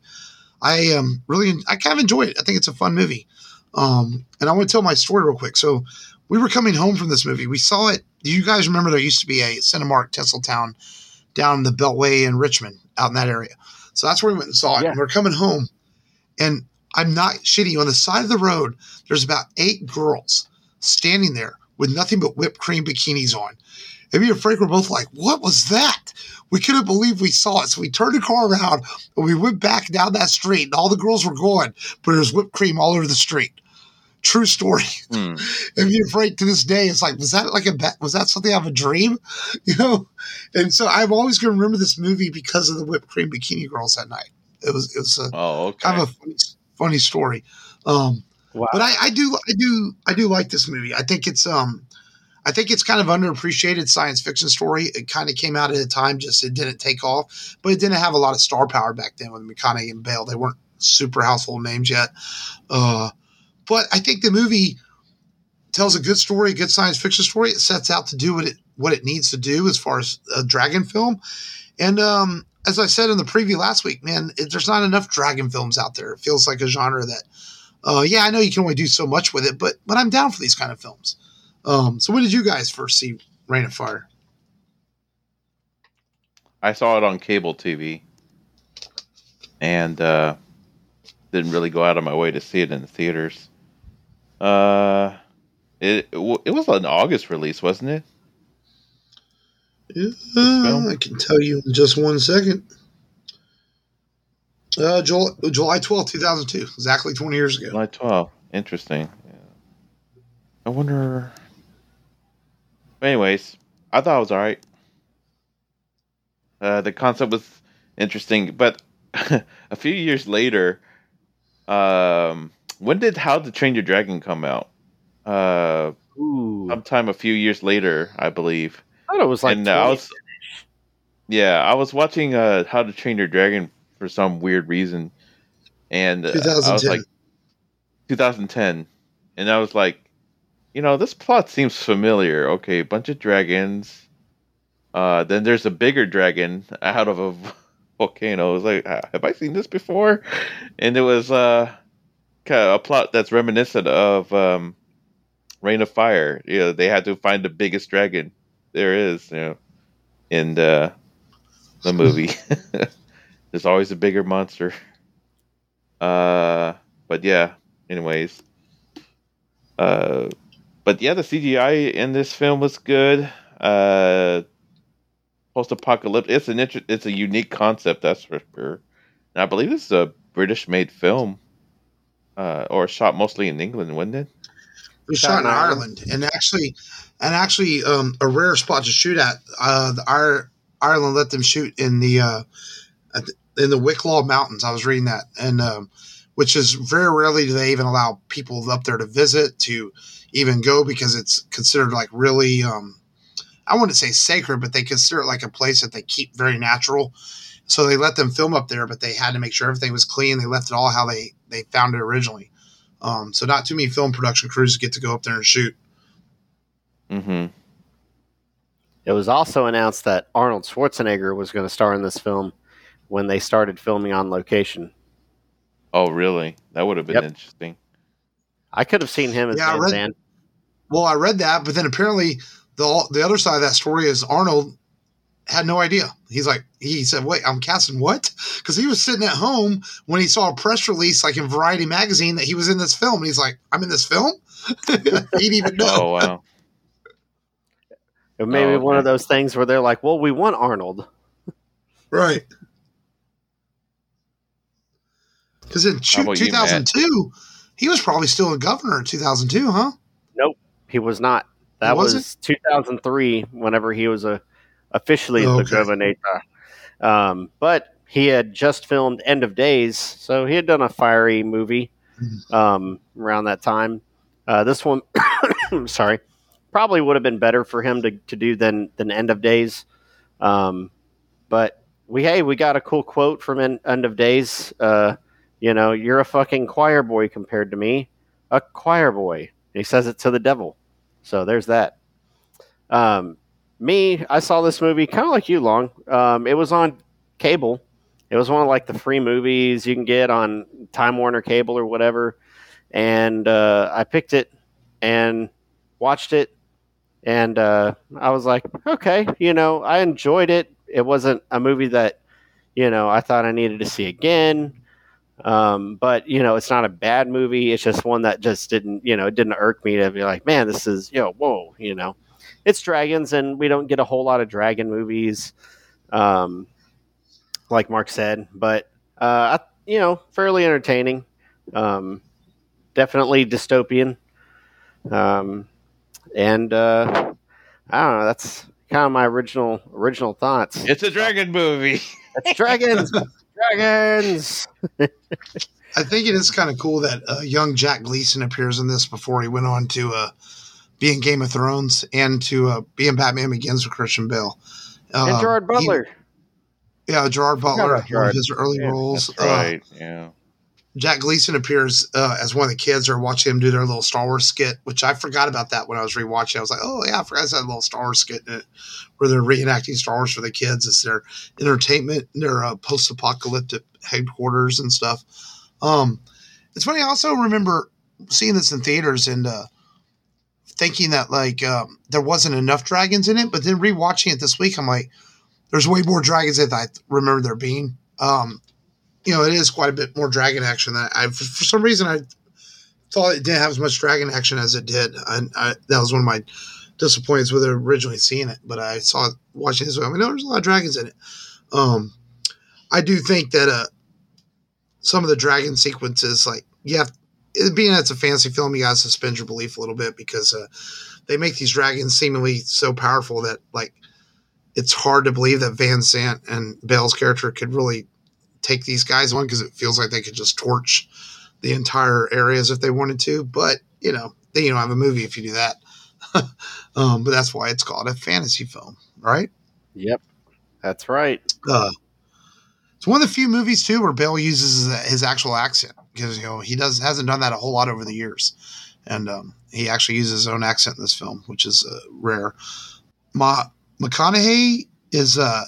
I um, really, I kind of enjoyed it. I think it's a fun movie. Um, and I want to tell my story real quick. So we were coming home from this movie. We saw it. Do you guys remember there used to be a Cinemark Tinseltown down in the Beltway in Richmond, out in that area? So that's where we went and saw it. Yeah. And we're coming home, and I'm not shitting. On the side of the road, there's about eight girls standing there with nothing but whipped cream bikinis on. And me and Frank were both like, what was that? We couldn't believe we saw it. So we turned the car around, and we went back down that street, and all the girls were gone, but there was whipped cream all over the street. True story. Hmm. And me and Frank to this day, it's like, was that like a was that something out of a dream? You know? And so I'm always going to remember this movie because of the whipped cream bikini girls that night. It was it was a, Oh, okay. kind of a funny, funny story. Um, Wow. but I, I do I do I do like this movie. I think it's um I think it's kind of underappreciated science fiction story. It kind of came out at a time, just it didn't take off, but it didn't have a lot of star power back then with McConaughey and Bale. They weren't super household names yet. Uh, but I think the movie tells a good story, a good science fiction story. It sets out to do what it what it needs to do as far as a dragon film. And um, as I said in the preview last week, man, it, there's not enough dragon films out there. It feels like a genre that, uh, yeah, I know you can only do so much with it, but but I'm down for these kind of films. Um, so when did you guys first see Reign of Fire? I saw it on cable T V, and uh, didn't really go out of my way to see it in the theaters. Uh, it it was an August release, wasn't it? Uh, I can tell you in just one second. Uh, July, July twelfth, two thousand two, exactly twenty years ago. July twelfth. Interesting. Yeah. I wonder. Anyways, I thought it was all right. Uh, the concept was interesting, but a few years later, um, when did How to Train Your Dragon come out? Uh, Ooh. Sometime a few years later, I believe. I thought it was like and, uh, I was, yeah, I was watching uh, How to Train Your Dragon for some weird reason, and uh, I was like, twenty ten, and I was like, you know, this plot seems familiar. Okay, bunch of dragons. Uh, then there's a bigger dragon out of a volcano. I was like, have I seen this before? And it was uh, kind of a plot that's reminiscent of um, Reign of Fire. You know, they had to find the biggest dragon there is, you know, in the, the movie. There's always a bigger monster. Uh, but yeah, anyways. Uh, but yeah, the C G I in this film was good. Uh, post-apocalyptic. It's an inter- It's a unique concept, that's for sure. And I believe this is a British-made film, uh, or shot mostly in England, wasn't it? It was shot, shot in Ireland, Ireland, and actually, and actually, um, a rare spot to shoot at. Uh, the Ir- Ireland let them shoot in the, uh, the in the Wicklow Mountains. I was reading that, and um, which is very rarely do they even allow people up there to visit, to even go, because it's considered like really. Um, I wouldn't say sacred, but they consider it like a place that they keep very natural. So they let them film up there, but they had to make sure everything was clean. They left it all how they, they found it originally. Um, so not too many film production crews get to go up there and shoot. Mm-hmm. It was also announced that Arnold Schwarzenegger was going to star in this film when they started filming on location. Oh, really? That would have been yep. interesting. I could have seen him as yeah, Van read, Zandt. Well, I read that, but then apparently the the other side of that story is Arnold had no idea. He's like, he said, wait, I'm casting what? Because he was sitting at home when he saw a press release like in Variety magazine that he was in this film. And he's like, I'm in this film? He didn't even know. Oh, wow. It may be oh, one okay. of those things where they're like, well, we want Arnold. Right. Because in shoot, two thousand two, you, he was probably still a governor in two thousand two, huh? Nope, he was not. That was, was two thousand three, whenever he was a, officially oh, the okay. governor. Um, but he had just filmed End of Days, so he had done a fiery movie um, around that time. Uh, this one, sorry, probably would have been better for him to, to do than, than End of Days. Um, but we hey, we got a cool quote from End, End of Days. Uh, you know, you're a fucking choir boy compared to me. A choir boy. And he says it to the devil. So there's that. Um, me, I saw this movie kind of like you, Long. Um, it was on cable. It was one of like the free movies you can get on Time Warner Cable or whatever. And uh, I picked it and watched it. And uh, I was like, okay, you know, I enjoyed it. It wasn't a movie that, you know, I thought I needed to see again. Um, but, you know, it's not a bad movie. It's just one that just didn't, you know, it didn't irk me to be like, man, this is, you know, whoa, you know. It's dragons, and we don't get a whole lot of dragon movies, um, like Mark said. But, uh, I, you know, fairly entertaining. Um, definitely dystopian. Um, and uh, I don't know. That's kind of my original original thoughts. It's a dragon movie. It's dragons. Dragons. I think it is kind of cool that uh, young Jack Gleason appears in this before he went on to uh, be in Game of Thrones and to uh, be in Batman Begins with Christian Bale. Uh, and Gerard Butler. He, yeah, Gerard Butler, Gerard. one of his early yeah, roles. That's right, uh, yeah. Jack Gleason appears uh, as one of the kids or watching him do their little Star Wars skit, which I forgot about that when I was rewatching. I was like, oh, yeah, I forgot that little Star Wars skit in it where they're reenacting Star Wars for the kids. It's their entertainment, their uh, post-apocalyptic headquarters and stuff. Um, it's funny. I also remember seeing this in theaters and uh, thinking that like um, there wasn't enough dragons in it, but then rewatching it this week, I'm like, there's way more dragons than I remember there being. Um, you know, it is quite a bit more dragon action than I, for, for some reason, I thought it didn't have as much dragon action as it did. And I, that was one of my disappointments with originally seeing it, but I saw it watching this. I mean, there's a lot of dragons in it. Um, I do think that, uh, some of the dragon sequences, like, you have, it, being that it's a fantasy film, you gotta suspend your belief a little bit because, uh, they make these dragons seemingly so powerful that, like, it's hard to believe that Van Sant and Bale's character could really take these guys on because it feels like they could just torch the entire areas if they wanted to. But, you know, then you don't have a movie if you do that. um, but that's why it's called a fantasy film, right? Yep, that's right. Uh, it's one of the few movies, too, where Bale uses his actual accent because, you know, he does hasn't done that a whole lot over the years. And um, he actually uses his own accent in this film, which is uh, rare. Ma- McConaughey is uh,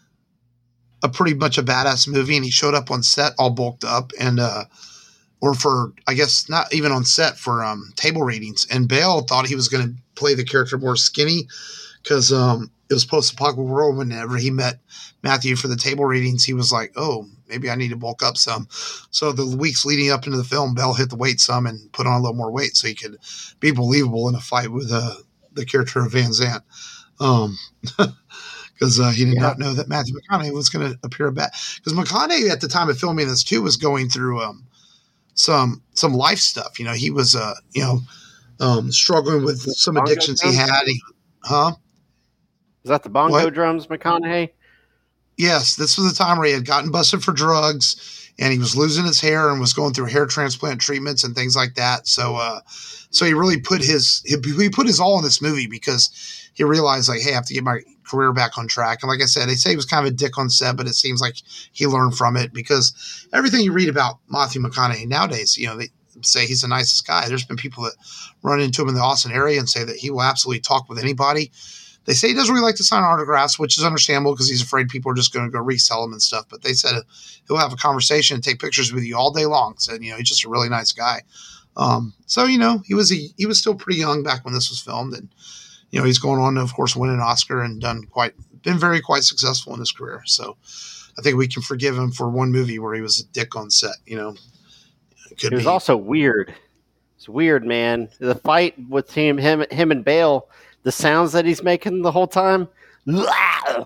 a pretty much a badass movie, and he showed up on set all bulked up, and uh, or for, I guess, not even on set, for um, table readings. And Bale thought he was going to play the character more skinny because um, it was post-apocalyptic world. Whenever he met Matthew for the table readings, he was like, oh, maybe I need to bulk up some. So the weeks leading up into the film, Bale hit the weight some and put on a little more weight so he could be believable in a fight with uh, the character of Van Sant. Um, because uh, he did yeah. not know that Matthew McConaughey was going to appear a bat. Because McConaughey at the time of filming this too was going through um, some some life stuff. You know, he was uh, you know um, struggling with some bongo addictions drums? he had. He, huh? Is that the bongo what? drums, McConaughey? Yes, this was the time where he had gotten busted for drugs and he was losing his hair and was going through hair transplant treatments and things like that. So, uh, so he really put his he, he put his all in this movie because he realized, like, hey, I have to get my career back on track. And like I said, they say he was kind of a dick on set, but it seems like he learned from it because everything you read about Matthew McConaughey nowadays, you know, they say he's the nicest guy. There's been people that run into him in the Austin area and say that he will absolutely talk with anybody. They say he doesn't really like to sign autographs, which is understandable because he's afraid people are just going to go resell him and stuff. But they said he'll have a conversation and take pictures with you all day long. Said, you know, he's just a really nice guy. Um, so, you know, he was a, he was still pretty young back when this was filmed. And, you know, he's going on to, of course, win an Oscar and done quite, been very quite successful in his career. So I think we can forgive him for one movie where he was a dick on set, you know. It could it was be. Also weird. It's weird, man. The fight with him, him, him and Bale, the sounds that he's making the whole time. Yeah.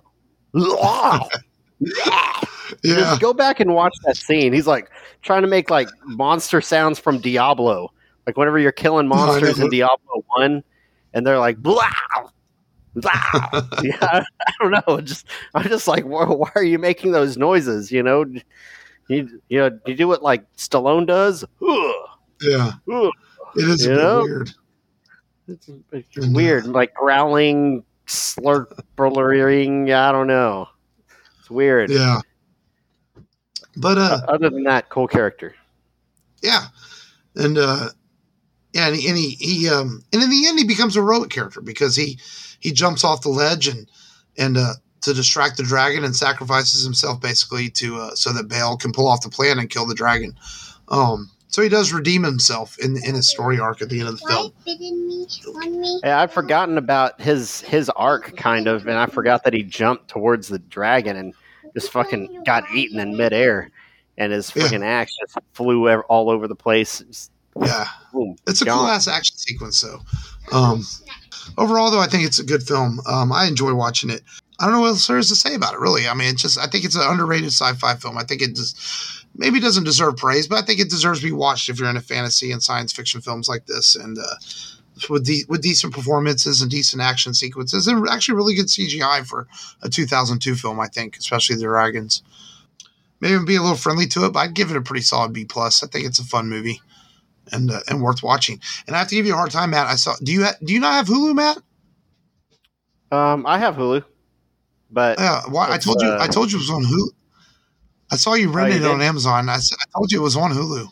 Just go back and watch that scene. He's like trying to make like monster sounds from Diablo. Like whenever you're killing monsters in Diablo one, and they're like, blah, blah. Yeah, I don't know. Just I'm just like, why, why are you making those noises? You know, you you know, you do what like Stallone does. Yeah, it is a bit weird. It's, it's weird, like growling, slurping. I don't know. It's weird. Yeah. But uh, other than that, cool character. Yeah, and uh, yeah, and he, and he, he um, and in the end, he becomes a heroic character because he he jumps off the ledge and and uh, to distract the dragon and sacrifices himself basically to uh, so that Bale can pull off the plan and kill the dragon. Um. So he does redeem himself in in his story arc at the end of the film. Yeah, I've forgotten about his his arc, kind of, and I forgot that he jumped towards the dragon and just fucking got eaten in midair, and his freaking yeah. axe just flew all over the place. Just, yeah, boom, it's a gone. cool ass action sequence. So, um, overall, though, I think it's a good film. Um, I enjoy watching it. I don't know what else there is to say about it, really. I mean, it's just I think it's an underrated sci-fi film. I think it just. Maybe doesn't deserve praise, but I think it deserves to be watched if you're into fantasy and science fiction films like this, and uh, with de- with decent performances and decent action sequences, and actually really good C G I for a two thousand two film. I think, especially the dragons. Maybe be a little friendly to it, but I'd give it a pretty solid B plus. I think it's a fun movie and uh, and worth watching. And I have to give you a hard time, Matt. I saw. Do you ha- do you not have Hulu, Matt? Um, I have Hulu, but yeah, uh, why? I told you. Uh, I told you it was on Hulu. I saw you rented oh, you it on Amazon. I, I told you it was on Hulu.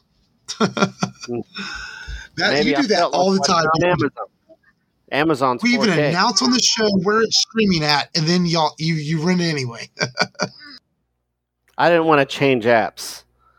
Matt, you do that all the time. On Amazon. Amazon's we four K. Even announce on the show where it's streaming at, and then y'all you you rent it anyway. I didn't want to change apps.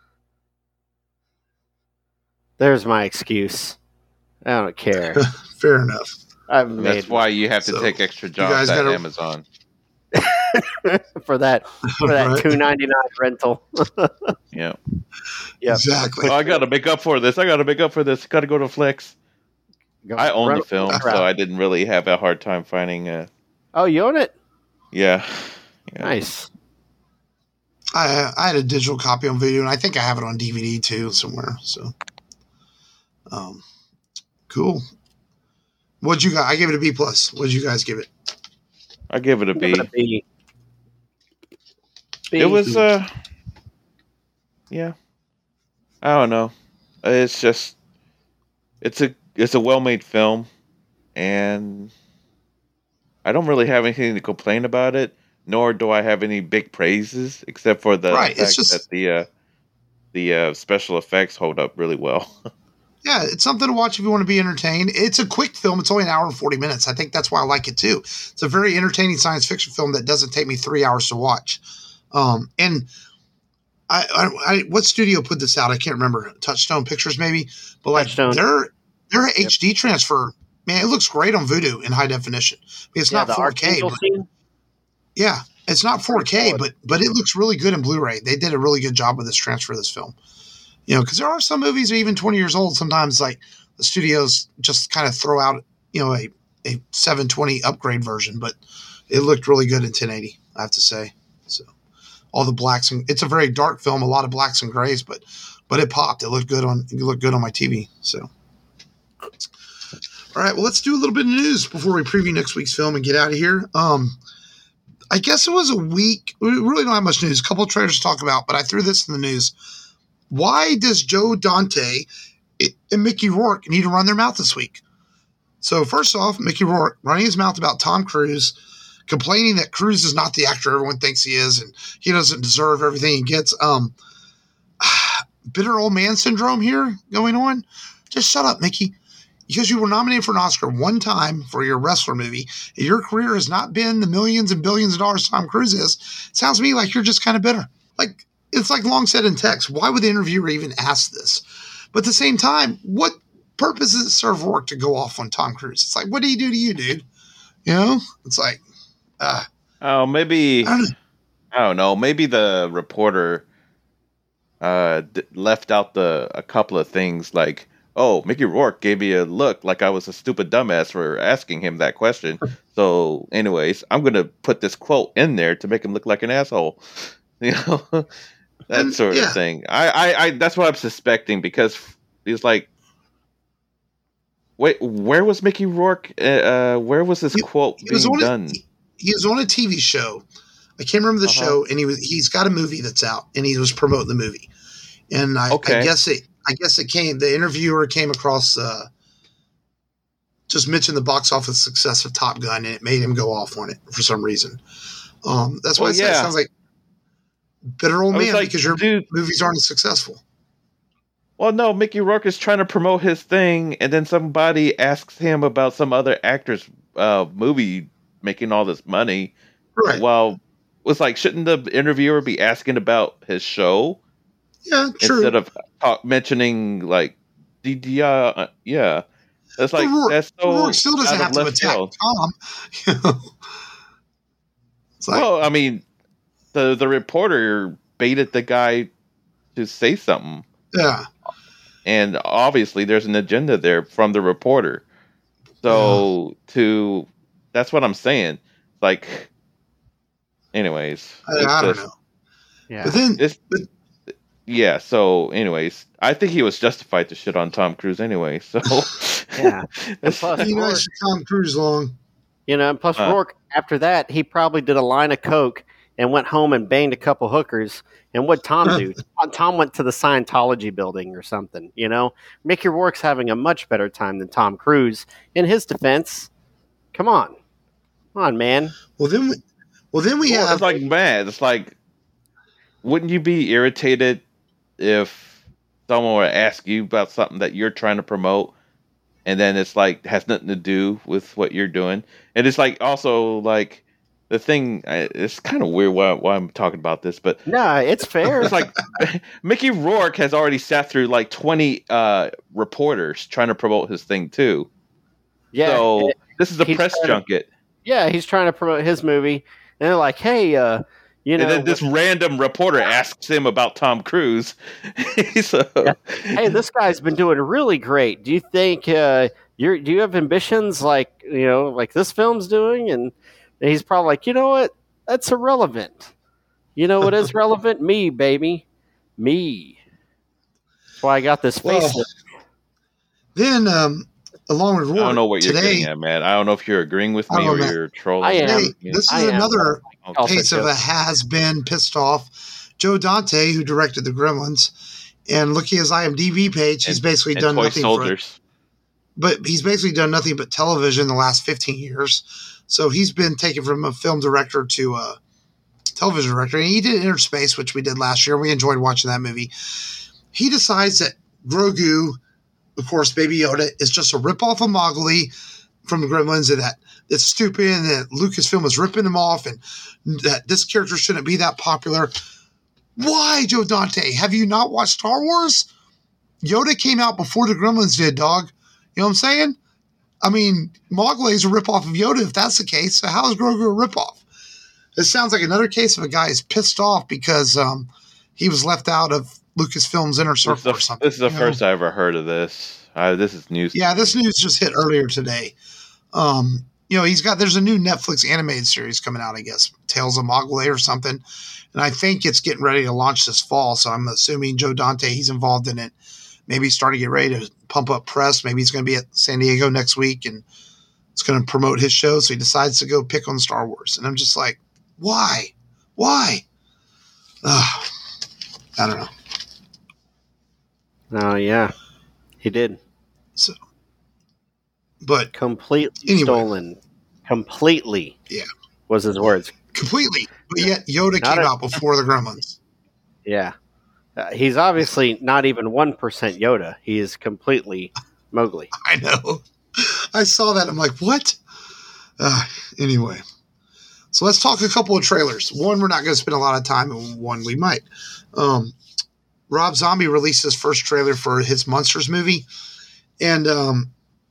There's my excuse. I don't care. Fair enough. I've made That's why you have to so, take extra jobs at gotta... Amazon. for that for that Right. two ninety nine rental. Yeah. Yeah, Exactly. Oh, I got to make up for this. I got to make up for this. Got to go to Flex. Go I own run- the film, run so around. I didn't really have a hard time finding. Uh, Oh, you own it? yeah. yeah. Nice. I I had a digital copy on video, and I think I have it on D V D too somewhere. So, um, cool. What'd you guys? I gave it a B plus. What'd you guys give it? I give it a Give it a B. B. B. It was, uh, yeah. I don't know. It's just, it's a it's a well made film, and I don't really have anything to complain about it. Nor do I have any big praises, except for the Right, it's fact just- that the uh, the uh, special effects hold up really well. Yeah, it's something to watch if you want to be entertained. It's a quick film. It's only an hour and forty minutes. I think that's why I like it too. It's a very entertaining science fiction film that doesn't take me three hours to watch. Um, and I, I, I, what studio put this out? I can't remember. Touchstone Pictures, maybe. But like Touchstone. their their H D transfer, man, it looks great on Vudu in high definition. I mean, it's yeah, not the four K, Archangel but scene. yeah, it's not four K, solid. but but it looks really good in Blu-ray. They did a really good job with this transfer of this film. You know, because there are some movies that are even twenty years old. Sometimes, like the studios just kind of throw out, you know, a a seven twenty upgrade version, but it looked really good in ten eighty. I have to say. So all the blacks and it's a very dark film, a lot of blacks and grays, but but it popped. It looked good on it looked good on my T V. So. All right, well, let's do a little bit of news before we preview next week's film and get out of here. Um, I guess it was a week. We really don't have much news. A couple of trailers to talk about, but I threw this in the news. Why does Joe Dante and Mickey Rourke need to run their mouth this week? So first off, Mickey Rourke running his mouth about Tom Cruise, complaining that Cruise is not the actor everyone thinks he is, and he doesn't deserve everything he gets. Um, bitter old man syndrome here going on. Just shut up, Mickey. Because you were nominated for an Oscar one time for your wrestler movie, and your career has not been the millions and billions of dollars Tom Cruise is, sounds to me like you're just kind of bitter. Like, it's like long said in text. Why would the interviewer even ask this? But at the same time, what purpose does it serve Rourke to go off on Tom Cruise? It's like, what did he do to you, dude? You know? It's like, uh, Oh, maybe I don't know. I don't know. Maybe the reporter uh, d- left out the a couple of things like, "Oh, Mickey Rourke gave me a look like I was a stupid dumbass for asking him that question." So, anyways, I'm gonna put this quote in there to make him look like an asshole. You know, that And, sort yeah. of thing. I, I, I, that's what I'm suspecting because he's like, wait, where was Mickey Rourke? Uh, uh, where was this He- quote he was being on a- done? He was on a T V show. I can't remember the Uh-huh. show, and he was he's got a movie that's out, and he was promoting the movie. And I, I Okay. guess it I guess it came the interviewer came across uh, just mentioned the box office success of Top Gun, and it made him go off on it for some reason. Um, that's why Well, I say it yeah. sounds like bitter old I was man like, because your dude, movies aren't as successful. well, no, Mickey Rourke is trying to promote his thing, and then somebody asks him about some other actor's uh, movie making all this money. Right. Well, it's like, shouldn't the interviewer be asking about his show Yeah, true. instead of talk, mentioning like, the, the, uh, yeah, that's like Rourke- that's so Rourke still doesn't out have of to left attack field. Tom. You know? It's like, Well, I mean, the the reporter baited the guy to say something, yeah. and obviously there's an agenda there from the reporter. So to that's what I'm saying. Like, anyways, I, it's I don't just- know. Yeah. But then, It's, but yeah. So, anyways, I think he was justified to shit on Tom Cruise anyway. So, Yeah. It's- plus- you know, it's Tom Cruise long. You know, and plus Uh. Rourke, after that, he probably did a line of coke and went home and banged a couple hookers. And what Tom do? Tom went to the Scientology building or something. You know, Mickey Rourke's having a much better time than Tom Cruise. In his defense, come on, come on, man. Well, then we, well, then we Well, have it's like, man, it's like, wouldn't you be irritated if someone were to ask you about something that you're trying to promote, and then it's like has nothing to do with what you're doing? And it's like also like the thing. I- It's kind of weird why, why I'm talking about this, but No, it's fair. it's like Mickey Rourke has already sat through like twenty uh, reporters trying to promote his thing too. yeah, So this is a he's press trying to- junket. yeah, he's trying to promote his movie. And they're like, hey, uh, you know, and then this random reporter asks him about Tom Cruise. so, yeah. Hey, this guy's been doing really great. Do you think uh, you're? Do you have ambitions like you know, like this film's doing? And he's probably like, you know what? That's irrelevant. You know what is relevant? Me, baby, me. That's why I got this face. Well, then, um, along with Roar, I don't know what today, you're getting at, man. I don't know if you're agreeing with me or know, you're trolling. I am. Today, me. this is I am. another Also case of a joking. has-been pissed off. Joe Dante, who directed The Gremlins, and looking at his IMDb page, he's And- basically and done Toy nothing Soldiers. for but he's basically done nothing but television the last fifteen years. So he's been taken from a film director to a television director. And he did Inner Space, which we did last year. We enjoyed watching that movie. He decides that Grogu, of course, Baby Yoda, is just a ripoff of Mowgli from the Gremlins, and that it's stupid, and that Lucasfilm is ripping him off, and that this character shouldn't be that popular. Why, Joe Dante? Have you not watched Star Wars? Yoda came out before the Gremlins did, dog. You know what I'm saying? I mean, Mowgli is a ripoff of Yoda if that's the case. So how is Grogu a ripoff? This sounds like another case of a guy who's pissed off because um, he was left out of Lucasfilm's Inner This is Circle the, or something. this is the you know? first I ever heard of this. Uh, this is news. Yeah, this news just hit earlier today. Um, you know, he's got there's a new Netflix animated series coming out, I guess, Tales of Mowgli or something, and I think it's getting ready to launch this fall. So I'm assuming Joe Dante, he's involved in it. Maybe he's starting to get ready to pump up press. Maybe he's going to be at San Diego next week and it's going to promote his show. So he decides to go pick on Star Wars, and I'm just like, why, why? Ugh, I don't know. Oh yeah, he did. So, but Completely Anyway. stolen. Completely. Yeah. Was his words. completely, but yet Yoda Not came a- out before the Gremlins. Yeah. Uh, he's obviously not even one percent Yoda. He is completely Mowgli. I know. I saw that. I'm like, what? Uh, anyway, so let's talk a couple of trailers. One, we're not going to spend a lot of time, and one we might. Um, Rob Zombie released his first trailer for his Monsters movie, and um,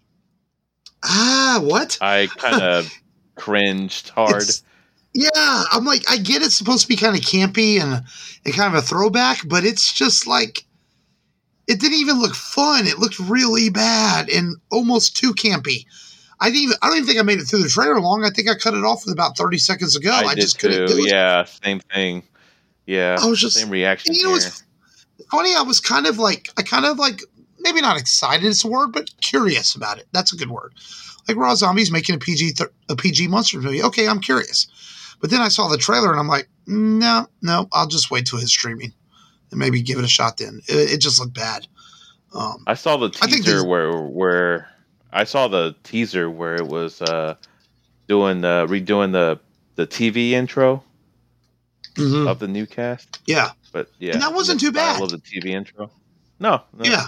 ah, what? I kind of cringed hard. It's- yeah, I'm like, I get it's supposed to be kind of campy and and kind of a throwback, but it's just like it didn't even look fun. It looked really bad and almost too campy. I didn't even, I don't even think I made it through the trailer long. I think I cut it off with about thirty seconds ago. I, I, did just couldn't too. do it. Yeah, same thing. Yeah, I was just- same reaction You know, here. it's funny. I was kind of like, I kind of like, maybe not excited is a word, but curious about it. That's a good word. Like Rob Zombie's making a P G th- a P G Monsters movie. Okay, I'm curious. But then I saw the trailer and I'm like, no, no, I'll just wait till his streaming and maybe give it a shot then. It, it just looked bad. Um, I saw the I think teaser this- where where I saw the teaser where it was uh, doing the redoing the the T V intro mhm. of the new cast. Yeah, But yeah, And that wasn't the too bad. style of the T V intro. No, no. yeah.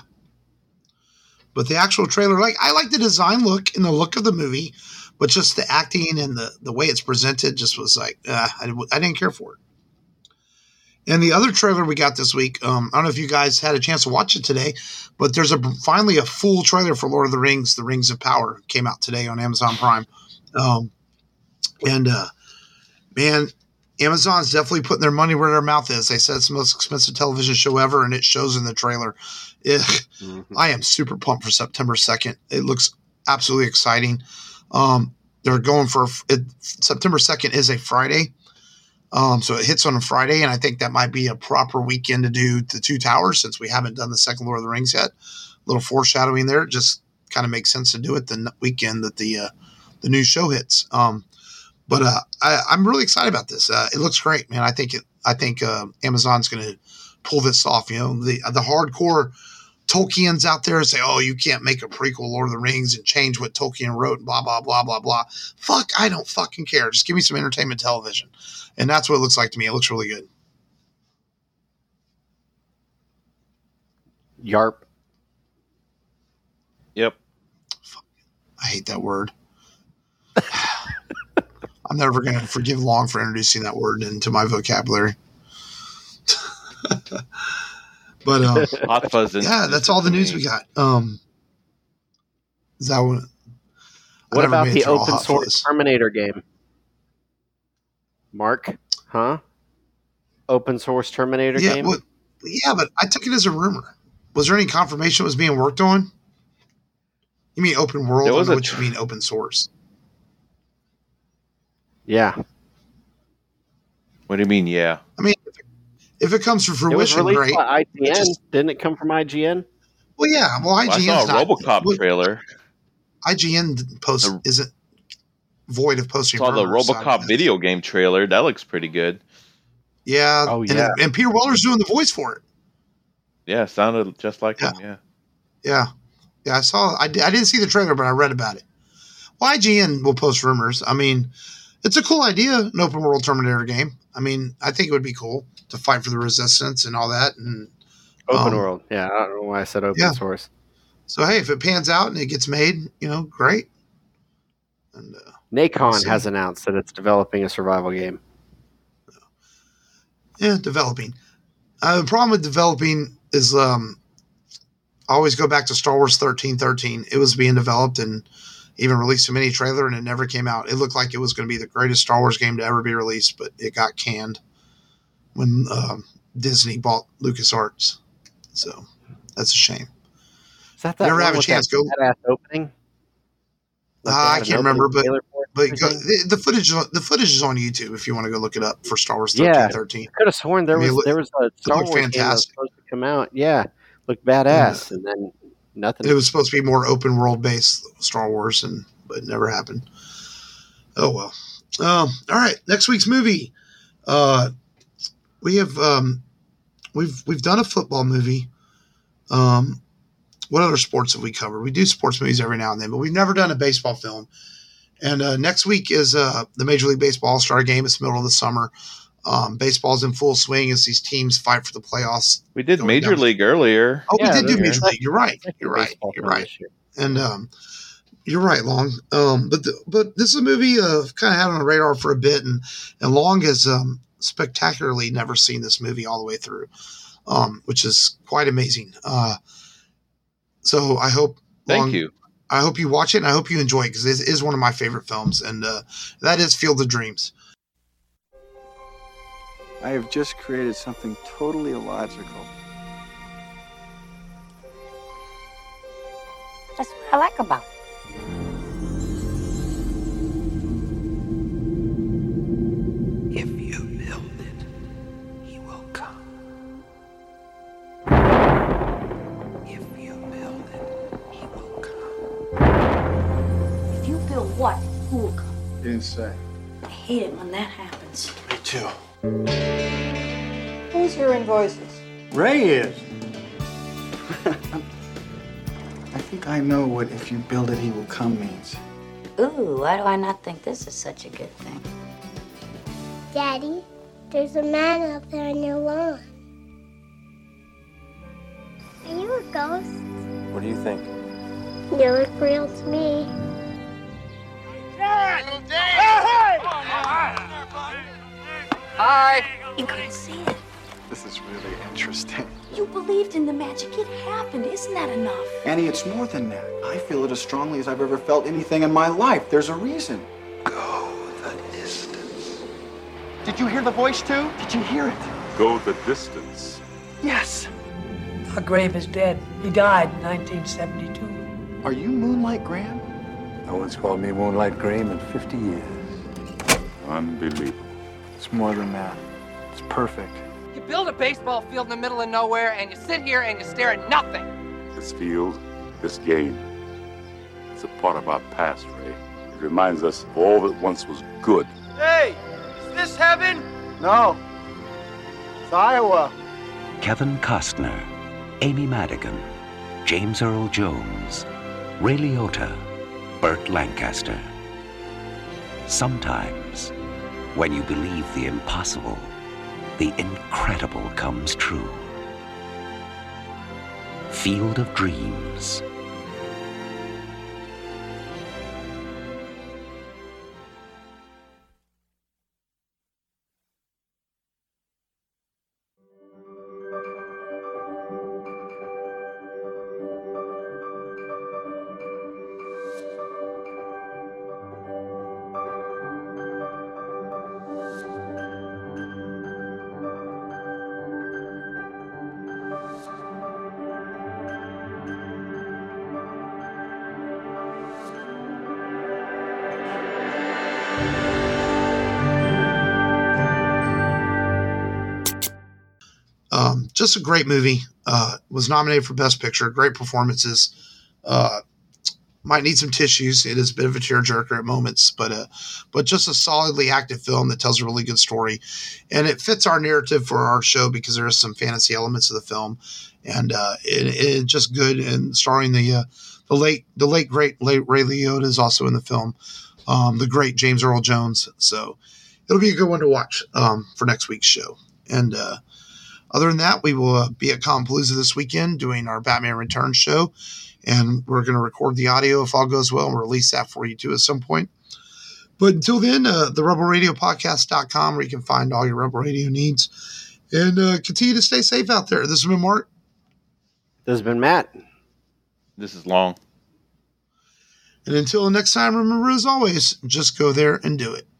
But the actual trailer, like I like the design look and the look of the movie, but just the acting and the, the way it's presented just was like, uh, I, I didn't care for it. And the other trailer we got this week, um, I don't know if you guys had a chance to watch it today, but there's a finally a full trailer for Lord of the Rings, The Rings of Power, came out today on Amazon Prime. Um, and uh, man, Amazon's definitely putting their money where their mouth is. They said it's the most expensive television show ever, and it shows in the trailer. Ugh. Mhm. I am super pumped for September second. It looks absolutely exciting. Um, they're going for it, September second is a Friday. Um, so it hits on a Friday, and I think that might be a proper weekend to do the Two Towers since we haven't done the second Lord of the Rings yet. A little foreshadowing there. It just kind of makes sense to do it the n- weekend that the uh, the new show hits. Um, but uh, I, I'm really excited about this. Uh, it looks great, man. I think it. I think uh, Amazon's going to pull this off. You know, the the hardcore Tolkien's out there and say, "Oh, you can't make a prequel Lord of the Rings and change what Tolkien wrote," and blah blah blah blah blah. Fuck, I don't fucking care. Just give me some entertainment television, and that's what it looks like to me. It looks really good. Yarp. Yep. I hate that word. I'm never going to forgive Long for introducing that word into my vocabulary. But um, Hot fuzz. yeah, that's all the news we got. Um, is that what? I What never about made it the through all open Hot source Fuzz. Terminator game? Mark, huh? Open source Terminator Yeah, game? well, yeah, but I took it as a rumor. Was there any confirmation it was being worked on? You mean open world? There I don't was know a what tr- you mean open source. Yeah. What do you mean? Yeah. I mean, if it, if it comes to It was fruition, released great. by It I G N. just Didn't it come from I G N? well, yeah. Well, Well, I saw I G N's a not. RoboCop Well, trailer. I G N post The- isn't void of posting. Saw the rumors, so I mean, RoboCop that's- video game trailer. That looks pretty good. Yeah. Oh, and, yeah. and Peter Weller's doing the voice for it. Yeah, sounded just like Yeah. him. Yeah. Yeah. Yeah. I saw. I, di- I didn't see the trailer, but I read about it. Well, I G N will post rumors. I mean, it's a cool idea, an open world Terminator game. I mean, I think it would be cool to fight for the resistance and all that. And Open um, world. Yeah, I don't know why I said open Yeah. source. so, hey, if it pans out and it gets made, you know, great. And uh, Nacon see. has announced that it's developing a survival game. yeah, developing. Uh, the problem with developing is um, I always go back to Star Wars thirteen thirteen. It was being developed and even released a mini trailer, and it never came out. It looked like it was going to be the greatest Star Wars game to ever be released, but it got canned when um, Disney bought LucasArts. So that's a shame. Is that that Never one have a with chance, that go- badass opening? Like Uh, they I had an can't remember, opening but- trailer for it and But go, everything? the, the footage, the footage is on YouTube if you want to go look it up for Star Wars thirteen Yeah. thirteen. I could have sworn there I mean, it was look- there was a Star looked Wars game that was fantastic. supposed to come out. Yeah, looked badass, and then nothing. It was supposed to be more open world based Star Wars, and but it never happened. Oh well. Um, all right, next week's movie. Uh, we have um, we've we've done a football movie. Um, what other sports have we covered? We do sports movies every now and then, but we've never done a baseball film. And uh, next week is uh, the Major League Baseball All Star Game. It's the middle of the summer. Um, baseball's in full swing as these teams fight for the playoffs. We did Going Major down. League earlier. Oh, Yeah, we did do they're- Major League. You're right. Second You're right. baseball You're film right. this year. And um, you're right, Long. Um, but the, but this is a movie uh, I've kind of had on the radar for a bit, and and Long has um, spectacularly never seen this movie all the way through, um, which is quite amazing. Uh, so I hope Thank Long, you. I hope you watch it, and I hope you enjoy it because it is one of my favorite films, and uh, that is Field of Dreams. I have just created something totally illogical. That's what I like about it. If you build it, he will come. If you build it, he will come. If you build what, who will come? You didn't say. I hate it when that happens. Me too. Who's hearing voices? Ray is. I think I know what "if you build it, he will come" means. Ooh, why do I not think this is such a good thing? Daddy, there's a man out there on your lawn. Are you a ghost? What do you think? You look real to me. You couldn't see it. This is really interesting. You believed in the magic. It happened. Isn't that enough? Annie, it's more than that. I feel it as strongly as I've ever felt anything in my life. There's a reason. Go the distance. Did you hear the voice too? Did you hear it? Go the distance. Yes. Our Grave is dead. He died in nineteen seventy-two. Are you Moonlight Graham? No one's called me Moonlight Graham in fifty years. Unbelievable. It's more than that. It's perfect. You build a baseball field in the middle of nowhere, and you sit here and you stare at nothing. This field, this game, it's a part of our past, Ray. It reminds us of all that once was good. Hey, is this heaven? No. It's Iowa. Kevin Costner, Amy Madigan, James Earl Jones, Ray Liotta, Burt Lancaster. Sometimes, when you believe the impossible, the incredible comes true. Field of Dreams. just a great movie. Uh, was nominated for Best Picture. Great performances. Uh, might need some tissues. It is a bit of a tearjerker at moments, but uh, but just a solidly acted film that tells a really good story, and it fits our narrative for our show because there is some fantasy elements of the film, and uh, it, it's just good. And starring the uh, the late the late great late Ray Liotta is also in the film. Um, the great James Earl Jones. So it'll be a good one to watch um, for next week's show. And uh, other than that, we will uh, be at Compalooza this weekend doing our Batman Returns show. And we're going to record the audio if all goes well and release that for you too at some point. But until then, uh, the rebel radio podcast dot com where you can find all your Rebel Radio needs. And uh, continue to stay safe out there. This has been Mark. This has been Matt. This is Long. And until next time, remember, as always, just go there and do it.